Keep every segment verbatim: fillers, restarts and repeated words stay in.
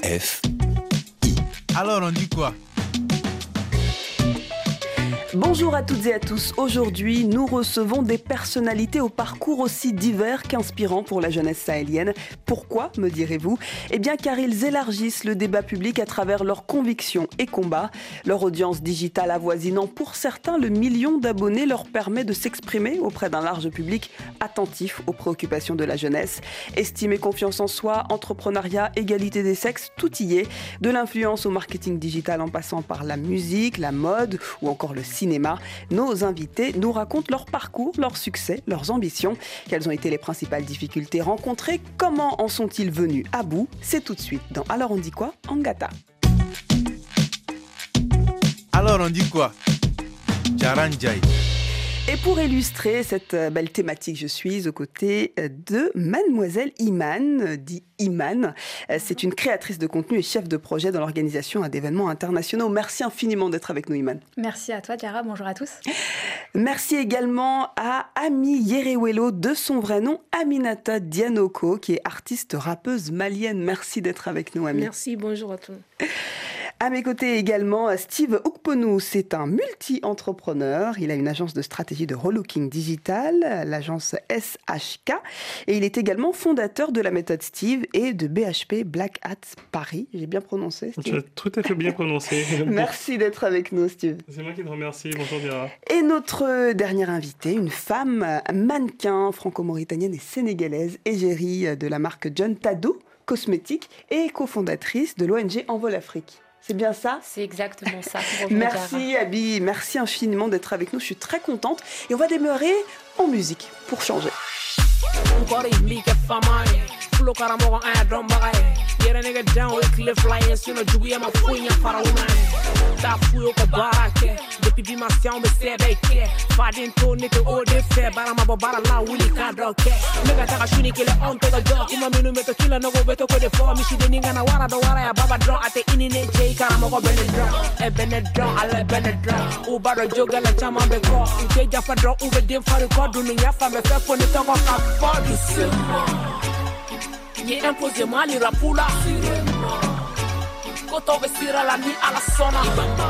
F. Alors on dit quoi? Bonjour à toutes et à tous. Aujourd'hui, nous recevons des personnalités au parcours aussi divers qu'inspirant pour la jeunesse sahélienne. Pourquoi, me direz-vous? Eh bien, car ils élargissent le débat public à travers leurs convictions et combats. Leur audience digitale avoisinant pour certains le million d'abonnés leur permet de s'exprimer auprès d'un large public attentif aux préoccupations de la jeunesse. Estime et confiance en soi, entrepreneuriat, égalité des sexes, tout y est. De l'influence au marketing digital en passant par la musique, la mode ou encore le cinéma. Nos invités nous racontent leur parcours, leurs succès, leurs ambitions. Quelles ont été les principales difficultés rencontrées? Comment en sont-ils venus à bout? C'est tout de suite dans Alors on dit quoi? Angata. Alors on dit quoi? Jaranjai. Et pour illustrer cette belle thématique, je suis aux côtés de Mademoiselle Iman, dit Iman. C'est une créatrice de contenu et chef de projet dans l'organisation d'événements internationaux. Merci infiniment d'être avec nous, Iman. Merci à toi, Diara. Bonjour à tous. Merci également à Ami Yerewelo, de son vrai nom, Aminata Dianoko, qui est artiste rappeuse malienne. Merci d'être avec nous, Ami. Merci, bonjour à tous. À mes côtés également, Steve Oukponou, c'est un multi-entrepreneur. Il a une agence de stratégie de relooking digital, l'agence S H K. Et il est également fondateur de la méthode Steve et de B H P Black Hat Paris. J'ai bien prononcé, Steve? Tu as tout à fait bien prononcé. Merci d'être avec nous, Steve. C'est moi qui te remercie. Bonjour, Dira. Et notre dernière invitée, une femme mannequin franco-mauritanienne et sénégalaise, égérie de la marque John Tadou Cosmétiques et cofondatrice de l'O N G Envol Afrique. C'est bien ça? C'est exactement ça. Merci Abi, merci infiniment d'être avec nous, je suis très contente. Et on va démarrer en musique pour changer. Yere nigga down with cliff lions, you know, Julia, my queen, and Parawoman. Tafu, Barake, the P B, my sound, but say they care. Fadin to nigga, all they fair, but I'm a barbara, la Willie Cadro care. Nigga, take a shooting killer on to the dog. Kuma minu meto killer, no go beto for the form. She didn't gonna wara, the wara, baba draw at the inning, J. Karamo, Benedra, a Benedra, I let Benedra. Uba, the jogger, and Chama, the call. J. Jaffa draw, Uber, dim for the call, doing Yafa, the fair for the tongue of our body. Ye impose mali rapula Koto vestira la nuit à la sona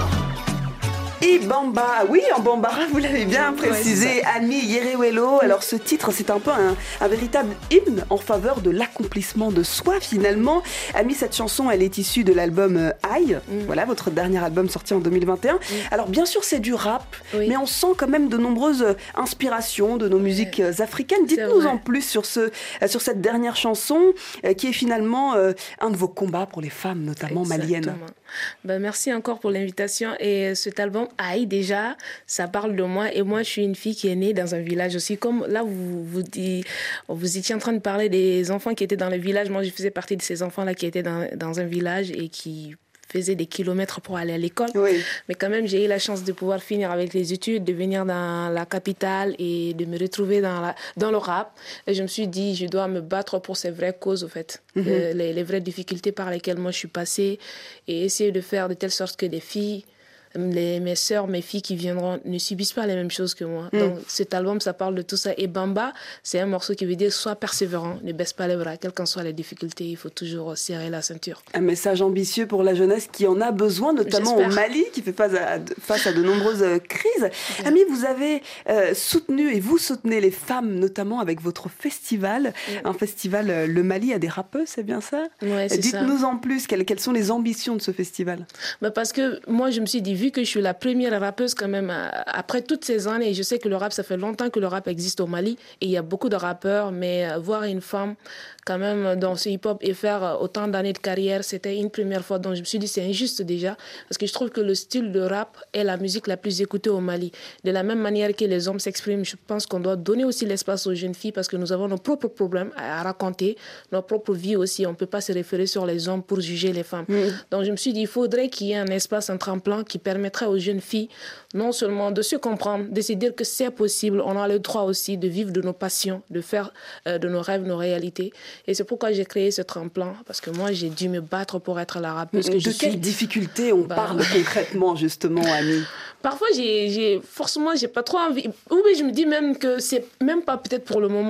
Ibamba, oui, en Bambara, vous l'avez bien précisé, ouais, Ami Yerewelo. Alors ce titre, c'est un peu un, un véritable hymne en faveur de l'accomplissement de soi finalement. Ami, cette chanson, elle est issue de l'album euh, Aïe, mm. voilà, votre dernier album sorti en deux mille vingt et un. Mm. Alors bien sûr, c'est du rap, oui, mais on sent quand même de nombreuses inspirations de nos musiques ouais. africaines. Dites-nous en plus sur, ce, sur cette dernière chanson, euh, qui est finalement euh, un de vos combats pour les femmes, notamment exactement. Maliennes. Ben, merci encore pour l'invitation. Et cet album, Aïe, déjà, ça parle de moi. Et moi, je suis une fille qui est née dans un village aussi. Comme là, vous, vous, dit, vous étiez en train de parler des enfants qui étaient dans le village. Moi, je faisais partie de ces enfants-là qui étaient dans, dans un village et qui faisaient des kilomètres pour aller à l'école. Oui. Mais quand même, j'ai eu la chance de pouvoir finir avec les études, de venir dans la capitale et de me retrouver dans, la, dans le rap. Et je me suis dit, je dois me battre pour ces vraies causes, au fait. Mm-hmm. euh, les, les vraies difficultés par lesquelles moi je suis passée et essayer de faire de telle sorte que des filles, les, mes sœurs, mes filles qui viendront ne subissent pas les mêmes choses que moi. Mm. Donc cet album, ça parle de tout ça. Et Bamba, c'est un morceau qui veut dire sois persévérant, ne baisse pas les bras, quelles qu'en soient les difficultés, il faut toujours serrer la ceinture. Un message ambitieux pour la jeunesse qui en a besoin, notamment J'espère. Au Mali, qui fait face à, face à de nombreuses crises. Mm. Ami, vous avez euh, soutenu et vous soutenez les femmes, notamment avec votre festival, mm. un festival euh, Le Mali a des rappeuses, c'est bien ça? Ouais, c'est Dites-nous ça. En plus, quelles, quelles sont les ambitions de ce festival? Bah parce que moi, je me suis dit, vu que je suis la première rappeuse quand même, après toutes ces années, et je sais que le rap, ça fait longtemps que le rap existe au Mali, et il y a beaucoup de rappeurs, mais voir une femme quand même dans ce hip-hop et faire autant d'années de carrière, c'était une première fois. Donc je me suis dit, c'est injuste déjà, parce que je trouve que le style de rap est la musique la plus écoutée au Mali. De la même manière que les hommes s'expriment, je pense qu'on doit donner aussi l'espace aux jeunes filles, parce que nous avons nos propres problèmes à raconter, nos propres vies aussi. On ne peut pas se référer sur les hommes pour juger les femmes. Mmh. Donc je me suis dit, il faudrait qu'il y ait un espace, un tremplin qui permettrait aux jeunes filles non seulement de se comprendre, de se dire que c'est possible, on a le droit aussi de vivre de nos passions, de faire euh, de nos rêves nos réalités. Et c'est pourquoi j'ai créé ce tremplin, parce que moi j'ai dû me battre pour être la rappeuse que de je suis. De quelles difficultés on bah... parle concrètement justement, Ami? Parfois j'ai, j'ai forcément j'ai pas trop envie, ou bien je me dis même que c'est même pas peut-être pour le moment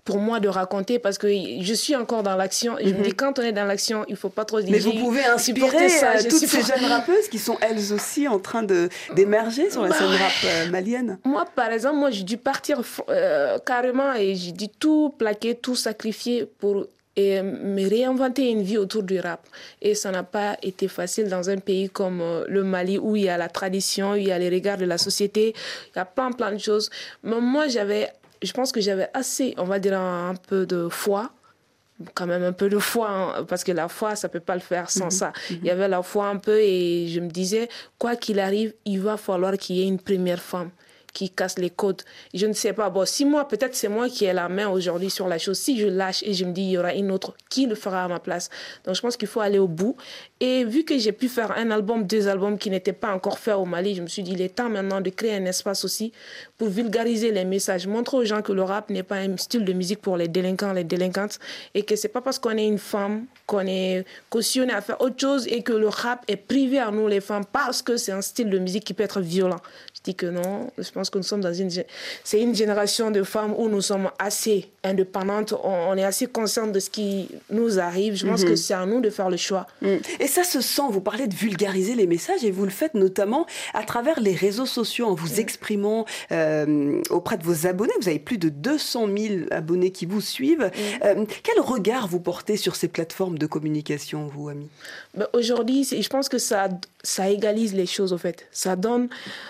pour moi de raconter parce que je suis encore dans l'action. Et je mm-hmm. me dis, quand on est dans l'action, il ne faut pas trop dire. Mais vous pouvez inspirer ça, toutes ces jeunes rappeuses qui sont elles aussi en train de, d'émerger sur la scène rap euh, malienne. Moi, par exemple, moi, j'ai dû partir euh, carrément et j'ai dû tout plaquer, tout sacrifier pour et me réinventer une vie autour du rap. Et ça n'a pas été facile dans un pays comme euh, le Mali où il y a la tradition, où il y a les regards de la société, il y a plein, plein de choses. Mais moi, j'avais, je pense que j'avais assez, on va dire, un, un peu de foi, quand même un peu de foi, hein, parce que la foi, ça ne peut pas le faire sans mmh, ça. Mmh. Il y avait la foi un peu et je me disais, quoi qu'il arrive, il va falloir qu'il y ait une première femme qui casse les codes. Je ne sais pas. Bon, si moi, peut-être c'est moi qui ai la main aujourd'hui sur la chose. Si je lâche et je me dis, il y aura une autre, qui le fera à ma place? Donc, je pense qu'il faut aller au bout. Et vu que j'ai pu faire un album, deux albums qui n'étaient pas encore faits au Mali, je me suis dit, il est temps maintenant de créer un espace aussi pour vulgariser les messages, montrer aux gens que le rap n'est pas un style de musique pour les délinquants, les délinquantes, et que c'est pas parce qu'on est une femme qu'on est cautionné à faire autre chose et que le rap est privé à nous, les femmes, parce que c'est un style de musique qui peut être violent. Je dis que non, je pense que nous sommes dans une... C'est une génération de femmes où nous sommes assez indépendantes, on, on est assez conscientes de ce qui nous arrive. Je pense mm-hmm. que c'est à nous de faire le choix. Mm. Et ça se sent, vous parlez de vulgariser les messages et vous le faites notamment à travers les réseaux sociaux, en vous mm. exprimant euh, auprès de vos abonnés. Vous avez plus de deux cent mille abonnés qui vous suivent. Mm. Euh, quel regard vous portez sur ces plateformes de communication, vous, Ami? Ben, aujourd'hui, je pense que ça, ça égalise les choses, au fait. Ça donne...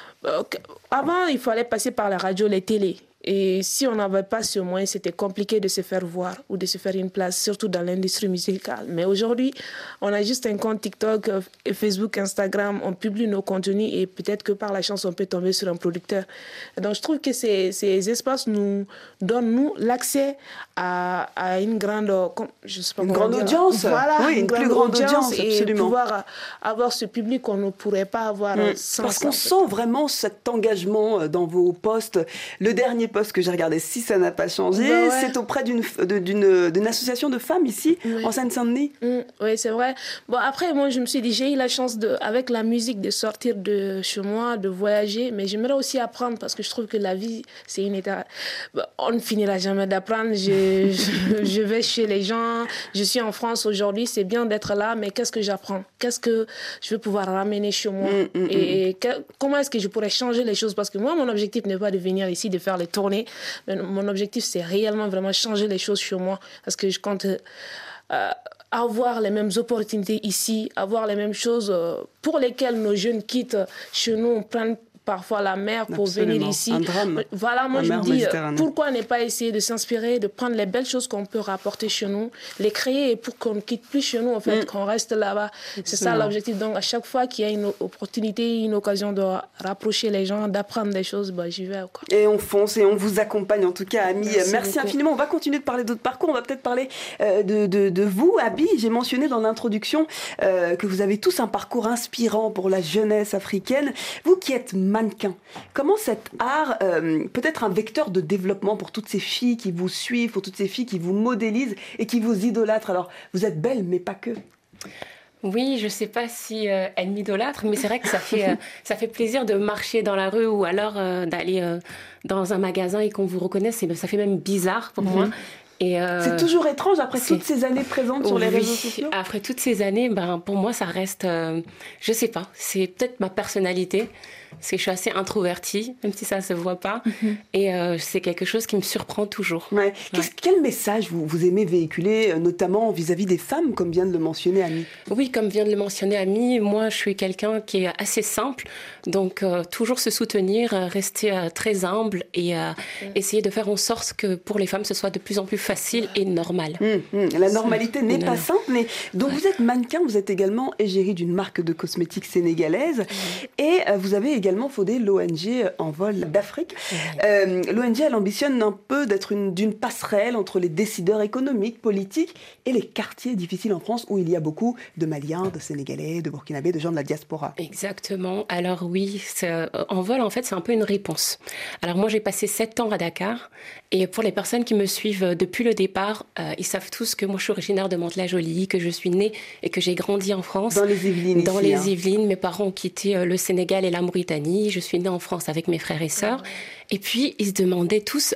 Avant, il fallait passer par la radio, les télés. Et si on n'avait pas ce moyen, c'était compliqué de se faire voir ou de se faire une place, surtout dans l'industrie musicale. Mais aujourd'hui, on a juste un compte TikTok, Facebook, Instagram, on publie nos contenus et peut-être que par la chance, on peut tomber sur un producteur. Donc, je trouve que ces, ces espaces nous donnent, nous, l'accès à, à une grande... Je sais pas une grande dire, audience. Voilà, oui, une, une plus grande audience, audience et pouvoir avoir ce public qu'on ne pourrait pas avoir mmh. sans Parce ça, qu'on sent vraiment cet engagement dans vos posts. Le dernier post que j'ai regardé, si ça n'a pas changé, bah ouais. c'est auprès d'une, d'une, d'une association de femmes ici, oui. en Seine-Saint-Denis. Mmh, oui, c'est vrai. Bon, après, moi, je me suis dit, j'ai eu la chance, de, avec la musique, de sortir de chez moi, de voyager, mais j'aimerais aussi apprendre parce que je trouve que la vie, c'est une étape. Bon, on ne finira jamais d'apprendre. Je, je, je vais chez les gens, je suis en France aujourd'hui, c'est bien d'être là, mais qu'est-ce que j'apprends? Qu'est-ce que je vais pouvoir ramener chez moi? mmh, mmh, Et que, comment est-ce que je pourrais changer les choses? Parce que moi, mon objectif n'est pas de venir ici, de faire les tournées. Mais mon objectif, c'est réellement vraiment changer les choses chez moi. Parce que je compte euh, avoir les mêmes opportunités ici, avoir les mêmes choses euh, pour lesquelles nos jeunes quittent chez nous, prennent parfois la mer pour Absolument. venir ici. Un drame. Voilà, moi je me dis, pourquoi ne pas essayer de s'inspirer, de prendre les belles choses qu'on peut rapporter chez nous, les créer pour qu'on ne quitte plus chez nous, en fait, mm. qu'on reste là-bas. C'est Absolument. Ça l'objectif. Donc, à chaque fois qu'il y a une opportunité, une occasion de rapprocher les gens, d'apprendre des choses, bah, j'y vais. Quoi. Et on fonce et on vous accompagne, en tout cas, Ami. Merci, Merci infiniment. On va continuer de parler d'autres parcours. On va peut-être parler euh, de, de, de vous, Abi. J'ai mentionné dans l'introduction euh, que vous avez tous un parcours inspirant pour la jeunesse africaine. Vous qui êtes mannequin. Comment cet art euh, peut être un vecteur de développement pour toutes ces filles qui vous suivent, pour toutes ces filles qui vous modélisent et qui vous idolâtrent? Alors, vous êtes belle, mais pas que. Oui, je ne sais pas si euh, elle m'idolâtre, mais c'est vrai que ça fait, euh, ça fait plaisir de marcher dans la rue ou alors euh, d'aller euh, dans un magasin et qu'on vous reconnaisse. Et ça fait même bizarre pour mm-hmm. moi. Et euh, c'est toujours étrange après toutes ces années présentes sur oui, les réseaux sociaux. Après toutes ces années, ben, pour moi, ça reste... Euh, je ne sais pas, c'est peut-être ma personnalité. C'est que je suis assez introvertie, même si ça ne se voit pas. Mm-hmm. Et euh, c'est quelque chose qui me surprend toujours. Ouais. Ouais. Quel message vous, vous aimez véhiculer, notamment vis-à-vis des femmes, comme vient de le mentionner Ami? Oui, comme vient de le mentionner Ami, moi, je suis quelqu'un qui est assez simple. Donc, euh, toujours se soutenir, rester euh, très humble et euh, mm. essayer de faire en sorte que pour les femmes, ce soit de plus en plus facile et normal. Mm, mm. La normalité n'est pas simple. Mais... Donc, ouais. vous êtes mannequin, vous êtes également égérie d'une marque de cosmétiques sénégalaise. Mm. Et euh, vous avez également fondé l'O N G Envol d'Afrique. Mmh. Euh, L'O N G, elle ambitionne un peu d'être une, d'une passerelle entre les décideurs économiques, politiques et les quartiers difficiles en France où il y a beaucoup de Maliens, de Sénégalais, de Burkinabés, de gens de la diaspora. Exactement. Alors oui, Envol, en fait, c'est un peu une réponse. Alors moi, j'ai passé sept ans à Dakar et pour les personnes qui me suivent depuis le départ, euh, ils savent tous que moi, je suis originaire de Mantes-la-Jolie, que je suis née et que j'ai grandi en France. Dans les Yvelines. Dans ici, les hein. Yvelines. Mes parents ont quitté le Sénégal et la Mauritanie. Je suis née en France avec mes frères et sœurs. Et puis, ils se demandaient tous,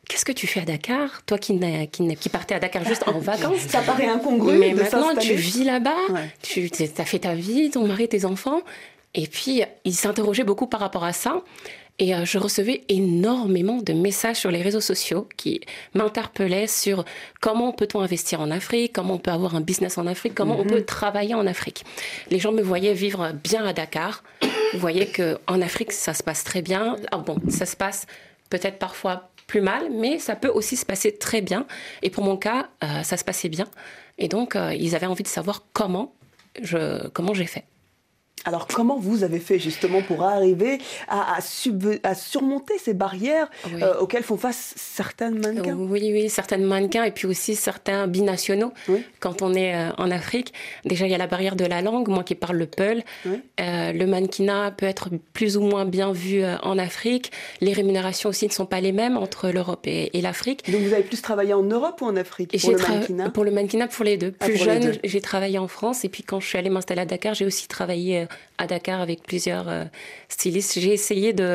qu'est-ce que tu fais à Dakar? Toi qui, n'a, qui, n'a, qui partais à Dakar juste en vacances. Ça paraît incongru. Mais de maintenant, s'installer. tu vis là-bas, Ouais. tu as fait ta vie, ton mari, tes enfants. Et puis, il s'interrogeait beaucoup par rapport à ça. Et euh, je recevais énormément de messages sur les réseaux sociaux qui m'interpellaient sur comment peut-on investir en Afrique, comment on peut avoir un business en Afrique, comment mm-hmm. on peut travailler en Afrique. Les gens me voyaient vivre bien à Dakar, voyaient qu'en Afrique, ça se passe très bien. Ah bon, ça se passe peut-être parfois plus mal, mais ça peut aussi se passer très bien. Et pour mon cas, euh, ça se passait bien. Et donc, euh, ils avaient envie de savoir comment, je, comment j'ai fait. Alors, comment vous avez fait justement pour arriver à, à, sub, à surmonter ces barrières oui. euh, auxquelles font face certains mannequins? Oui, oui, certains mannequins et puis aussi certains binationaux. Oui. Quand on est euh, en Afrique, déjà, il y a la barrière de la langue. Moi qui parle le peul, oui. euh, le mannequinat peut être plus ou moins bien vu euh, en Afrique. Les rémunérations aussi ne sont pas les mêmes entre l'Europe et, et l'Afrique. Donc, vous avez plus travaillé en Europe ou en Afrique pour le tra- mannequinat? Pour le mannequinat, pour les deux. Plus ah, jeune, j'ai travaillé en France et puis quand je suis allée m'installer à Dakar, j'ai aussi travaillé euh, à Dakar avec plusieurs euh, stylistes. J'ai essayé de,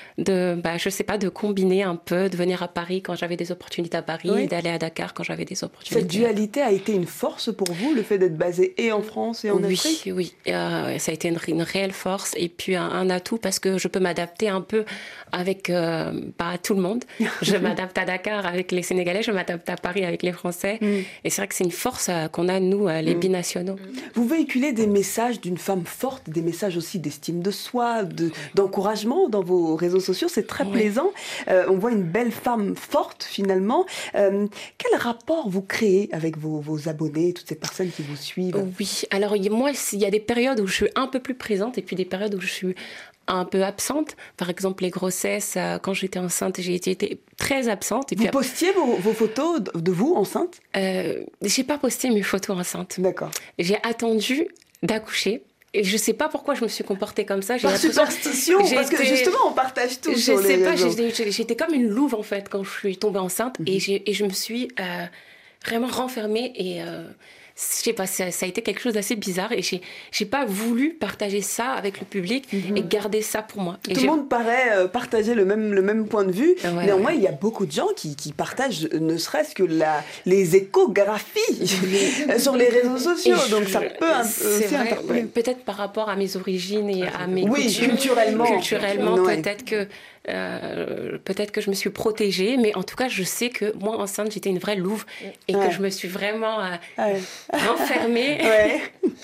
de bah, je sais pas, de combiner un peu, de venir à Paris quand j'avais des opportunités à Paris, oui. d'aller à Dakar quand j'avais des opportunités. Cette dualité a été une force pour vous, le fait d'être basé et en France et en oui, Afrique? Oui, oui. Euh, ça a été une, une réelle force et puis un, un atout parce que je peux m'adapter un peu avec euh, bah, tout le monde. Je m'adapte à Dakar avec les Sénégalais, je m'adapte à Paris avec les Français. Mm. Et c'est vrai que c'est une force euh, qu'on a, nous, euh, les mm. binationaux. Vous véhiculez des messages d'une femme forte, des messages aussi d'estime de soi, de, d'encouragement dans vos réseaux sociaux. C'est très oui. plaisant. Euh, on voit une belle femme forte, finalement. Euh, quel rapport vous créez avec vos, vos abonnés, toutes ces personnes qui vous suivent? Oui, alors moi, il y a des périodes où je suis un peu plus présente et puis des périodes où je suis un peu absente. Par exemple, les grossesses, quand j'étais enceinte, j'ai été très absente. Et vous puis, postiez vos, vos photos de vous enceinte? euh, J'ai pas posté mes photos enceintes. D'accord. J'ai attendu d'accoucher. Et je ne sais pas pourquoi je me suis comportée comme ça. J'ai Par superstition, parce été... que justement, on partage tout je sur sais les pas, réseaux. J'étais, j'étais comme une louve, en fait, quand je suis tombée enceinte. Mm-hmm. Et, j'ai, et je me suis euh, vraiment renfermée. Et euh, je sais pas, ça, ça a été quelque chose d'assez bizarre. Et j'ai, j'ai pas voulu partager ça avec le public mm-hmm. et garder ça pour moi. Et tout j'ai... le monde paraît euh, partager le même, le même point de vue. Ouais, Néanmoins, ouais. il y a beaucoup de gens qui, qui partagent ne serait-ce que la, les échographies sur les réseaux sociaux. Et Donc je, ça peut un, aussi vrai, interpeller. Peut-être par rapport à mes origines et à mes oui, coutumes. culturellement. Culturellement, ouais. peut-être que Euh, peut-être que je me suis protégée, mais en tout cas, je sais que moi, enceinte, j'étais une vraie louve et ouais. que je me suis vraiment euh, ouais. renfermée. Ouais.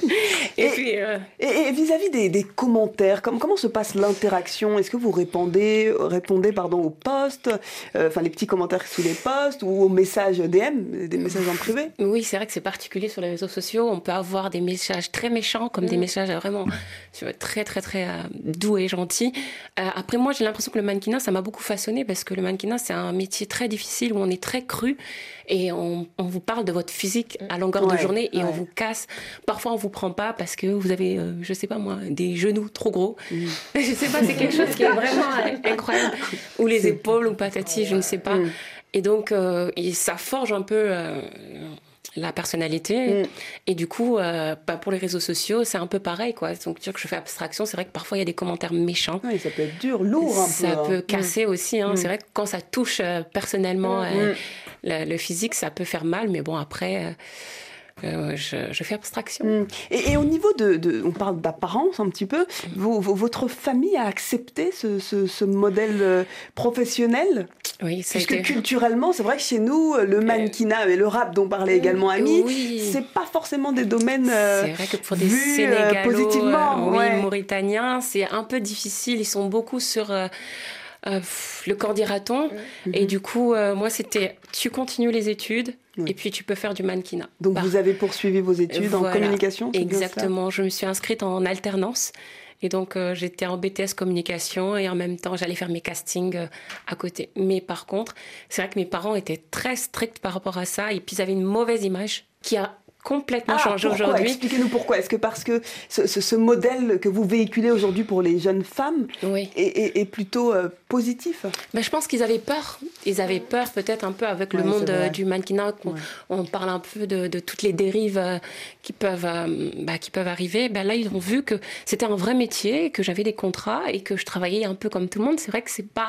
et, et, puis, euh... et, et vis-à-vis des, des commentaires, comment, comment se passe l'interaction? Est-ce que vous répondez, répondez pardon, aux posts, euh, enfin les petits commentaires sous les posts ou aux messages D M, des messages en privé? Oui, c'est vrai que c'est particulier sur les réseaux sociaux. On peut avoir des messages très méchants comme mmh. des messages vraiment très, très, très euh, doux et gentils. Euh, après, moi, j'ai l'impression que le mannequinat, ça m'a beaucoup façonné parce que le mannequinat, c'est un métier très difficile où on est très cru et on, on vous parle de votre physique à longueur ouais, de journée et ouais. on vous casse. Parfois, on vous prend pas parce que vous avez, euh, je sais pas moi, des genoux trop gros. Mm. Je sais pas, c'est quelque chose qui est vraiment incroyable. Ou les épaules ou patati, je ne sais pas. Mm. Et donc, euh, et ça forge un peu... Euh, la personnalité. Mm. Et du coup, euh, bah pour les réseaux sociaux, c'est un peu pareil, quoi. Donc, dire que je fais abstraction, c'est vrai que parfois, il y a des commentaires méchants. Oui, ça peut être dur, lourd un ça peu. Ça peut hein. casser mm. aussi. Hein. Mm. C'est vrai que quand ça touche euh, personnellement mm. euh, le, le physique, ça peut faire mal. Mais bon, après... Euh, Euh, je, je fais abstraction. Mmh. Et, et au niveau de, de... On parle d'apparence un petit peu. Mmh. Vous, vous, votre famille a accepté ce, ce, ce modèle euh, professionnel? Oui, ça Puisque a été... culturellement, c'est vrai que chez nous, le mannequinat et le rap dont parlait également Ami, oui. c'est pas forcément des domaines euh, c'est vrai que pour des vus Sénégalos, euh, positivement. Euh, oui, ouais. Mauritaniens, c'est un peu difficile. Ils sont beaucoup sur... Euh, Euh, pff, le corps dira-t-on. Mm-hmm. Et du coup, euh, moi, c'était tu continues les études oui. et puis tu peux faire du mannequinat. Donc, bah, vous avez poursuivi vos études voilà. en communication? Exactement. Je me suis inscrite en alternance. Et donc, euh, j'étais en B T S communication et en même temps, j'allais faire mes castings euh, à côté. Mais par contre, c'est vrai que mes parents étaient très stricts par rapport à ça et puis ils avaient une mauvaise image qui a complètement ah, changé pourquoi aujourd'hui. Expliquez-nous pourquoi. Est-ce que parce que ce, ce, ce modèle que vous véhiculez aujourd'hui pour les jeunes femmes oui. est, est, est plutôt euh, positif? Ben, je pense qu'ils avaient peur. Ils avaient peur peut-être un peu avec ouais, le monde euh, du mannequinat. On, ouais. on parle un peu de, de toutes les dérives euh, qui, peuvent, euh, bah, qui peuvent arriver. Ben, là, ils ont vu que c'était un vrai métier, que j'avais des contrats et que je travaillais un peu comme tout le monde. C'est vrai que c'est pas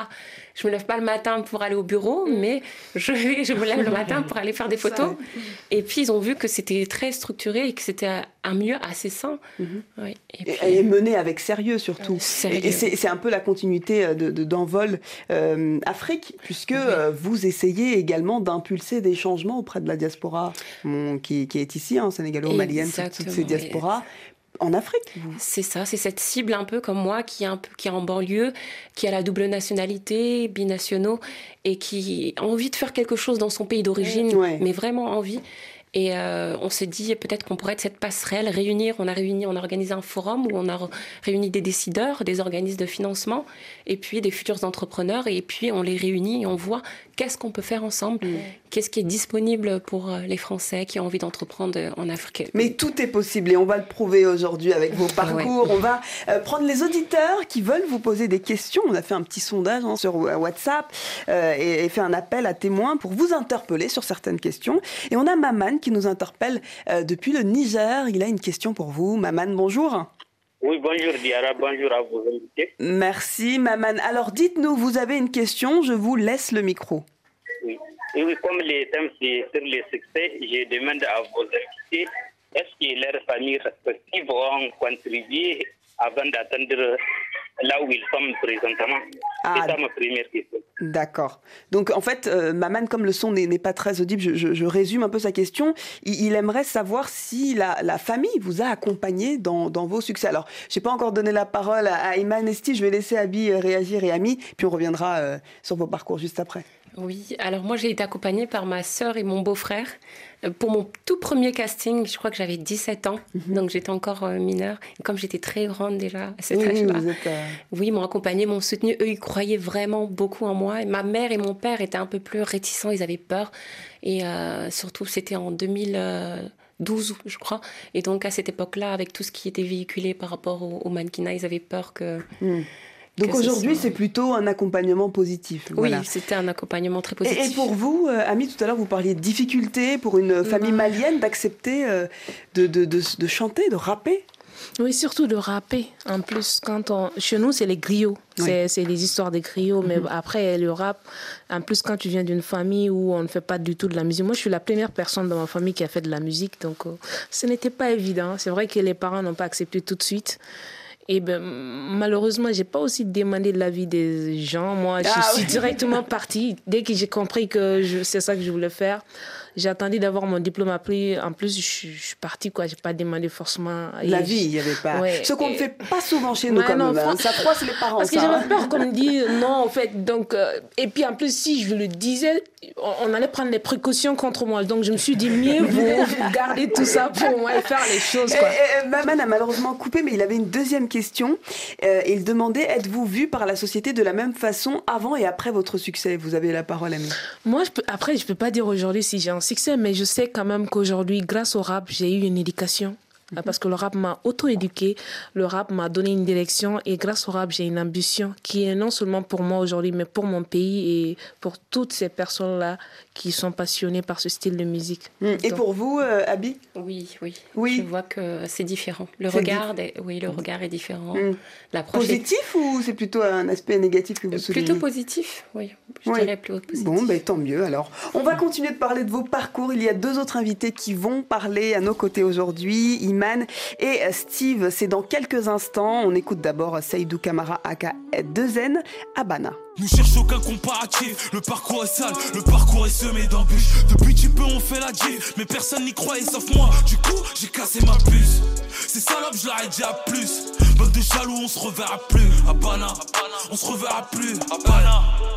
Je me lève pas le matin pour aller au bureau, mais je, vais, je me lève le matin pour aller faire des photos. Et puis, ils ont vu que c'était très structuré et que c'était un milieu assez sain. Mm-hmm. Oui. Et, puis, et, et mené avec sérieux, surtout. Sérieux. Et, et c'est, c'est un peu la continuité de, de, d'Envol euh, Afrique, puisque oui. euh, vous essayez également d'impulser des changements auprès de la diaspora bon, qui, qui est ici, hein, sénégalo-malienne, toutes, toutes ces diasporas. Oui. En Afrique. C'est ça, c'est cette cible un peu comme moi qui est, un peu, qui est en banlieue, qui a la double nationalité, binationaux, et qui a envie de faire quelque chose dans son pays d'origine, ouais. mais vraiment envie. Et euh, on s'est dit peut-être qu'on pourrait être cette passerelle, réunir, on a réuni, on a organisé un forum où on a réuni des décideurs, des organismes de financement, et puis des futurs entrepreneurs, et puis on les réunit et on voit qu'est-ce qu'on peut faire ensemble, mmh. qu'est-ce qui est disponible pour les Français qui ont envie d'entreprendre en Afrique. Mais tout est possible et on va le prouver aujourd'hui avec vos parcours. Ouais. On va euh, prendre les auditeurs qui veulent vous poser des questions. On a fait un petit sondage hein, sur WhatsApp euh, et, et fait un appel à témoins pour vous interpeller sur certaines questions. Et on a Maman qui nous interpelle euh, depuis le Niger. Il a une question pour vous. Maman, bonjour. Oui, bonjour Diara, bonjour à vos invités. Merci Maman. Alors dites-nous, vous avez une question, je vous laisse le micro. Oui, et oui comme le thème c'est sur le succès, je demande à vos invités, est-ce que leurs familles respectives ont contribué avant d'atteindre là où ils sont présentement? Ah, c'est ça ma première question. D'accord. Donc en fait, euh, Maman, comme le son n'est, n'est pas très audible, je, je, je résume un peu sa question. Il, il aimerait savoir si la, la famille vous a accompagné dans, dans vos succès. Alors, je n'ai pas encore donné la parole à, à Iman Esti, je vais laisser Abi réagir et Ami, puis on reviendra euh, sur vos parcours juste après. Oui, alors moi j'ai été accompagnée par ma sœur et mon beau-frère. Pour mon tout premier casting, je crois que j'avais dix-sept ans, mm-hmm. donc j'étais encore euh, mineure. Et comme j'étais très grande déjà à cet oui, âge-là, vous êtes, euh... oui, ils m'ont accompagnée, m'ont soutenue. Eux, ils croyaient vraiment beaucoup en moi. Et ma mère et mon père étaient un peu plus réticents, ils avaient peur. Et euh, surtout, c'était en deux mille douze, je crois. Et donc à cette époque-là, avec tout ce qui était véhiculé par rapport au, au mannequinat, ils avaient peur que... Mm. Donc aujourd'hui, c'est plutôt un accompagnement positif. Oui, voilà. C'était un accompagnement très positif. Et, et pour vous, euh, Ami, tout à l'heure, vous parliez de difficultés pour une famille non. malienne d'accepter euh, de, de, de, de chanter, de rapper. Oui, surtout de rapper. En plus, quand on... chez nous, c'est les griots. Oui. C'est, c'est les histoires des griots. Mm-hmm. Mais après, le rap, en plus, quand tu viens d'une famille où on ne fait pas du tout de la musique. Moi, je suis la première personne dans ma famille qui a fait de la musique. Donc, euh, ce n'était pas évident. C'est vrai que les parents n'ont pas accepté tout de suite. Et ben, malheureusement, je n'ai pas aussi demandé l'avis des gens. Moi, je ah, suis oui. directement partie. Dès que j'ai compris que je, c'est ça que je voulais faire, j'ai attendu d'avoir mon diplôme appris. En plus, je, je suis partie, quoi. Je n'ai pas demandé forcément. L'avis, il n'y avait pas. Ouais, Ce qu'on et... ne fait pas souvent chez nous, ouais, quand non, même. Hein. Ça croise les parents. Parce ça, que j'avais hein. peur qu'on me dise non, en fait. Donc, euh, et puis, en plus, si je le disais, on, on allait prendre des précautions contre moi. Donc, je me suis dit, mieux vaut garder tout ça pour moi et faire les choses, quoi. Et, et, Maman a malheureusement coupé, mais il avait une deuxième question. Euh, il demandait, êtes-vous vu par la société de la même façon avant et après votre succès? Vous avez la parole, Ami. Moi, je peux, après, je ne peux pas dire aujourd'hui si j'ai un succès, mais je sais quand même qu'aujourd'hui, grâce au rap, j'ai eu une éducation. Mm-hmm. Parce que le rap m'a auto-éduqué, le rap m'a donné une direction et grâce au rap, j'ai une ambition qui est non seulement pour moi aujourd'hui, mais pour mon pays et pour toutes ces personnes-là qui sont passionnées par ce style de musique. Mm. Et Donc, pour vous, euh, Abi? Oui, oui, oui. Je vois que c'est différent. Le c'est regard, dif... est... oui, le regard est différent. Mm. Positif est... ou c'est plutôt un aspect négatif que vous soulignez? Plutôt positif, oui. Je oui. dirais plutôt positif. Bon, ben, tant mieux alors. On va continuer de parler de vos parcours. Il y a deux autres invités qui vont parler à nos côtés aujourd'hui, Iman et Steve. C'est dans quelques instants. On écoute d'abord Seydou Camara aka deux N, Habana. Nous cherchons aucun comparatif, le parcours est sale, le parcours est semé d'embûches. Depuis petit peu on fait la deal, mais personne n'y croyait sauf moi. Du coup j'ai cassé ma puce. Ces salopes je leur ai dit à plus. Bande de jaloux on se reverra plus. Habana, on se reverra plus. Habana,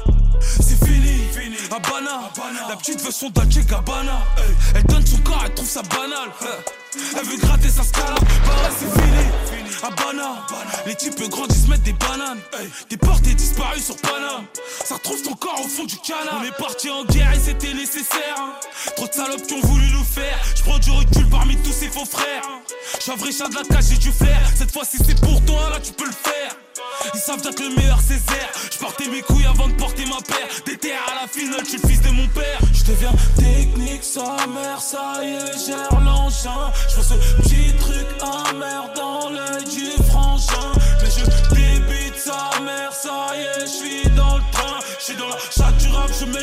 c'est fini. Habana, la petite veut son Dolce Gabbana. Elle donne son corps, elle trouve ça banal. Elle veut gratter sa scala. Bah ouais c'est fini. Habana, les types grandissent, mettent des bananes. Des portes est disparu sur Paname. Ça retrouve ton corps au fond du canal. On est parti en guerre et c'était nécessaire. Trop de salopes qui ont voulu nous faire. J'prends du recul parmi tous ces faux frères. J'suis un vrai chat de la cage, j'ai du flair. Cette fois-ci c'est pour toi, là tu peux le faire. Ils savent d'être le meilleur Césaire. J'portais mes couilles avant de porter ma paire. Des terres à la finale, j'suis le fils de mon père. J'deviens technique, sa mère, ça y est, gère l'engin. J'fais ce petit truc amer dans l'œil du frangin. Mais je débite sa mère, ça y est, j'suis dans le train. J'suis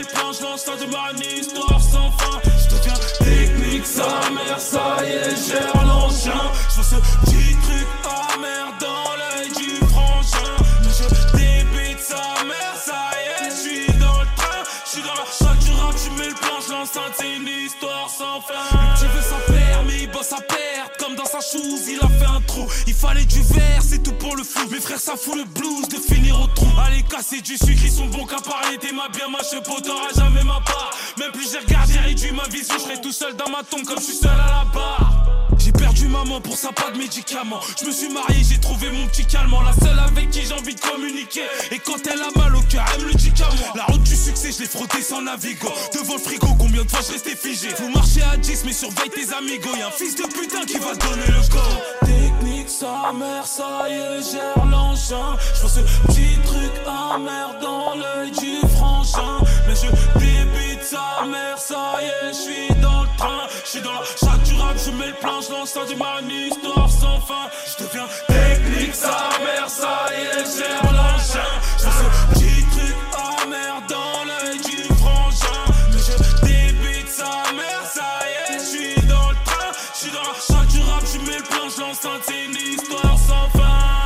le plan, je lance de ma histoire sans fin. Je deviens technique, sa mère, ça y est, gère l'engin. Je fais ce petit truc amer dans l'œil du frangin. Mais je débite sa mère, ça y est, je suis dans le train. Je suis dans la chatte du rap, je mets le plan, je l'enceinte, c'est une histoire sans fin. Le petit veut sa paire, mais il bosse à perte. Comme dans sa chose, il a fait un trou. Il fallait du verre, c'est tout pour le flou. Mes frères, ça fout le blues de finir au trou. Allez, casser du sucre, ils sont bons qu'à parler. T'es ma bien, ma chepeau, t'auras jamais ma part. Même plus j'ai regardé, j'ai réduit ma vision. Je serai tout seul dans ma tombe comme je suis seul à la barre. J'ai perdu maman, pour ça pas de médicaments. Je me suis marié, j'ai trouvé mon petit calmant. La seule avec qui j'ai envie de communiquer. Et quand elle a mal au cœur, elle me le dit qu'à moi. La route du succès, je l'ai frotté sans navigo. Devant le frigo, combien de fois je restais figé. Vous marchez à dix, mais surveille tes amigos. Y'a un fils de putain qui va te donner le go. Technique, sa mère, ça y est, gère l'engin. Je fais ce petit truc amer dans l'œil du frangin. Mais je débite sa mère, ça y est, je suis dans le train. Je suis dans la chatte du rap, je mets le plan, je lance du ma histoire sans fin. Je deviens technique, sa mère, ça y est, gère l'engin. Je fais ce petit truc amer dans l'œil du frangin. Mais je débite sa mère, ça y est, je suis dans le train. Je suis dans la chatte du rap, je mets le plan, je lance c'est une histoire sans fin.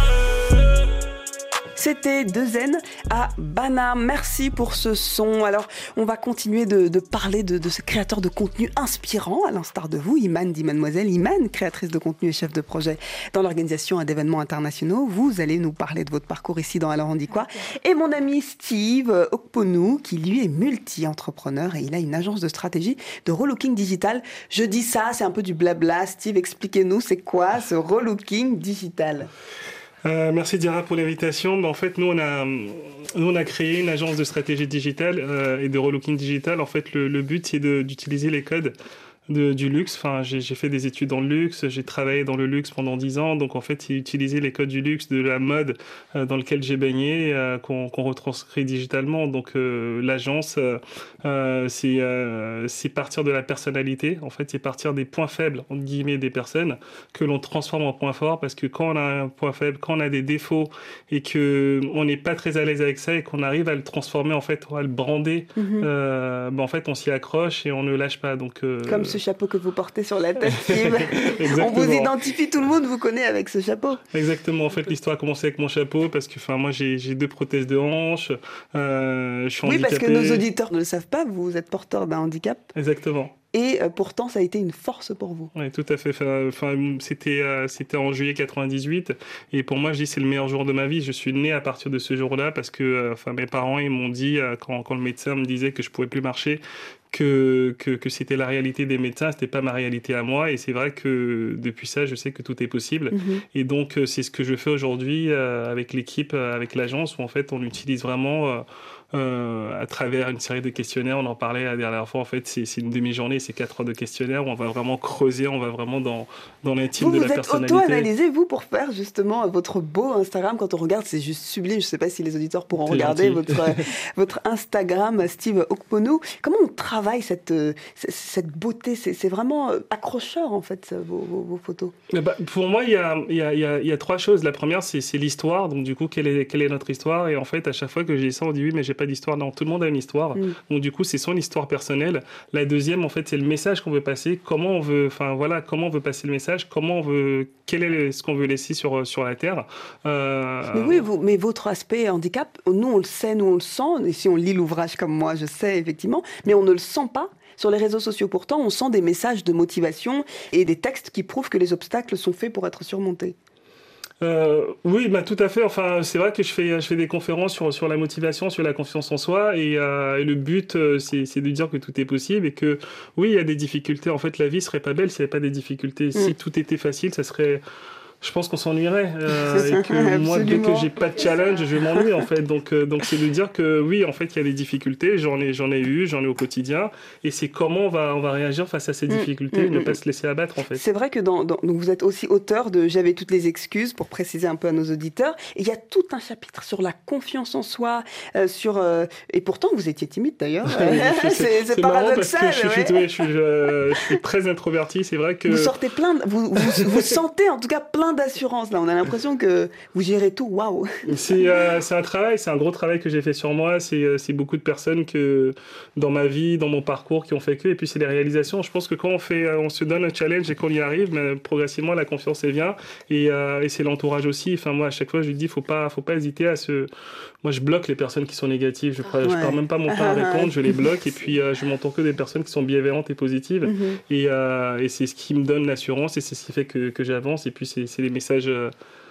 C'était Dezen à Bana. Merci pour ce son. Alors, on va continuer de, de parler de, de ce créateur de contenu inspirant, à l'instar de vous, Iman dit Mademoiselle. Iman, créatrice de contenu et chef de projet dans l'organisation d'événements internationaux. Vous allez nous parler de votre parcours ici dans Alors on dit quoi. Et mon ami Steve Okponou, qui lui est multi-entrepreneur et il a une agence de stratégie de relooking digital. Je dis ça, c'est un peu du blabla. Steve, expliquez-nous, c'est quoi ce relooking digital ? Euh, merci Diarra pour l'invitation. Ben, en fait, nous on a nous on a créé une agence de stratégie digitale euh, et de relooking digital. En fait, le, le but c'est de, d'utiliser les codes de, du luxe. Enfin, j'ai, j'ai fait des études dans le luxe, j'ai travaillé dans le luxe pendant dix ans. Donc en fait, c'est utiliser les codes du luxe, de la mode euh, dans lequel j'ai baigné, euh, qu'on, qu'on retranscrit digitalement. Donc euh, l'agence, euh, c'est euh, c'est partir de la personnalité. En fait, c'est partir des points faibles entre guillemets des personnes que l'on transforme en points forts. Parce que quand on a un point faible, quand on a des défauts et que on n'est pas très à l'aise avec ça et qu'on arrive à le transformer en fait, à le brander, mm-hmm. euh, ben, en fait, on s'y accroche et on ne lâche pas. Donc euh, comme ce chapeau que vous portez sur la tête, Steve. On vous identifie, tout le monde vous connaît avec ce chapeau. Exactement. En fait, l'histoire a commencé avec mon chapeau parce que, enfin, moi, j'ai, j'ai deux prothèses de hanche. Euh, je suis oui, handicapé. Parce que nos auditeurs ne le savent pas, vous êtes porteur d'un handicap. Exactement. Et euh, pourtant, ça a été une force pour vous. Oui, tout à fait. Enfin, c'était, euh, c'était en juillet quatre-vingt-dix-huit. Et pour moi, je dis c'est le meilleur jour de ma vie. Je suis né à partir de ce jour-là parce que euh, enfin, mes parents ils m'ont dit, euh, quand, quand le médecin me disait que je ne pouvais plus marcher, que, que, que c'était la réalité des médecins, ce n'était pas ma réalité à moi. Et c'est vrai que depuis ça, je sais que tout est possible. Mm-hmm. Et donc, c'est ce que je fais aujourd'hui euh, avec l'équipe, euh, avec l'agence, où en fait, on utilise vraiment... Euh, Euh, à travers une série de questionnaires. On en parlait la dernière fois. En fait, c'est, c'est une demi-journée, c'est quatre heures de questionnaires où on va vraiment creuser, on va vraiment dans, dans l'intime vous, de la personnalité. Vous êtes auto-analysé, vous, pour faire justement votre beau Instagram. Quand on regarde, c'est juste sublime. Je ne sais pas si les auditeurs pourront c'est regarder votre, votre Instagram, Steve Okponou. Comment on travaille cette, cette beauté? c'est, c'est vraiment accrocheur, en fait, vos, vos, vos photos. Bah, pour moi, il y a, y, a, y, a, y a trois choses. La première, c'est, c'est l'histoire. Donc, du coup, quelle est, quelle est notre histoire? Et en fait, à chaque fois que j'ai ça, on dit oui, mais j'ai pas d'histoire. Non, tout le monde a une histoire. Mm. Donc du coup, c'est son histoire personnelle. La deuxième, en fait, c'est le message qu'on veut passer. Comment on veut, enfin voilà, comment on veut passer le message. Comment on veut, quel est ce qu'on veut laisser sur sur la terre. Euh... Mais oui, vous, mais votre aspect handicap, nous on le sait, nous on le sent. Et si on lit l'ouvrage comme moi, je sais effectivement, mais on ne le sent pas. Sur les réseaux sociaux, pourtant, on sent des messages de motivation et des textes qui prouvent que les obstacles sont faits pour être surmontés. Euh, oui, bah, tout à fait. Enfin, c'est vrai que je fais, je fais des conférences sur, sur la motivation, sur la confiance en soi. Et, euh, et le but, euh, c'est, c'est de dire que tout est possible et que, oui, il y a des difficultés. En fait, la vie serait pas belle s'il n'y avait pas des difficultés. Mm. Si tout était facile, ça serait... Je pense qu'on s'ennuierait. Euh, et que moi, dès que j'ai pas de challenge, je m'ennuie en fait. Donc, euh, donc c'est de dire que oui, en fait, il y a des difficultés. J'en ai, j'en ai eu, j'en ai au quotidien. Et c'est comment on va, on va réagir face à ces difficultés, mmh, et ne mmh, pas mmh. se laisser abattre en fait. C'est vrai que dans, dans, donc vous êtes aussi auteur de J'avais toutes les excuses, pour préciser un peu à nos auditeurs. Et il y a tout un chapitre sur la confiance en soi, euh, sur euh, et pourtant vous étiez timide d'ailleurs. c'est, c'est, c'est paradoxal. Parce que je, suis, ouais. je, suis, je, suis, je, je suis très introverti. C'est vrai que vous sortez plein, de, vous, vous, vous sentez en tout cas plein d'assurance, là. On a l'impression que vous gérez tout. Waouh. C'est, euh, c'est un travail, c'est un gros travail que j'ai fait sur moi. C'est, euh, c'est beaucoup de personnes que, dans ma vie, dans mon parcours, qui ont fait que. Et puis, c'est les réalisations. Je pense que quand on fait, euh, on se donne un challenge et qu'on y arrive, mais progressivement, la confiance, elle vient. Et, euh, et c'est l'entourage aussi. Enfin, moi, à chaque fois, je lui dis, faut pas, faut pas hésiter à se... Moi, je bloque les personnes qui sont négatives. Je ne ouais. pars même pas mon temps à répondre. Je les bloque. Et puis, euh, je m'entends que des personnes qui sont bienveillantes et positives. Mm-hmm. Et, euh, et c'est ce qui me donne l'assurance et c'est ce qui fait que, que j'avance. Et puis, c'est, c'est les messages... Euh,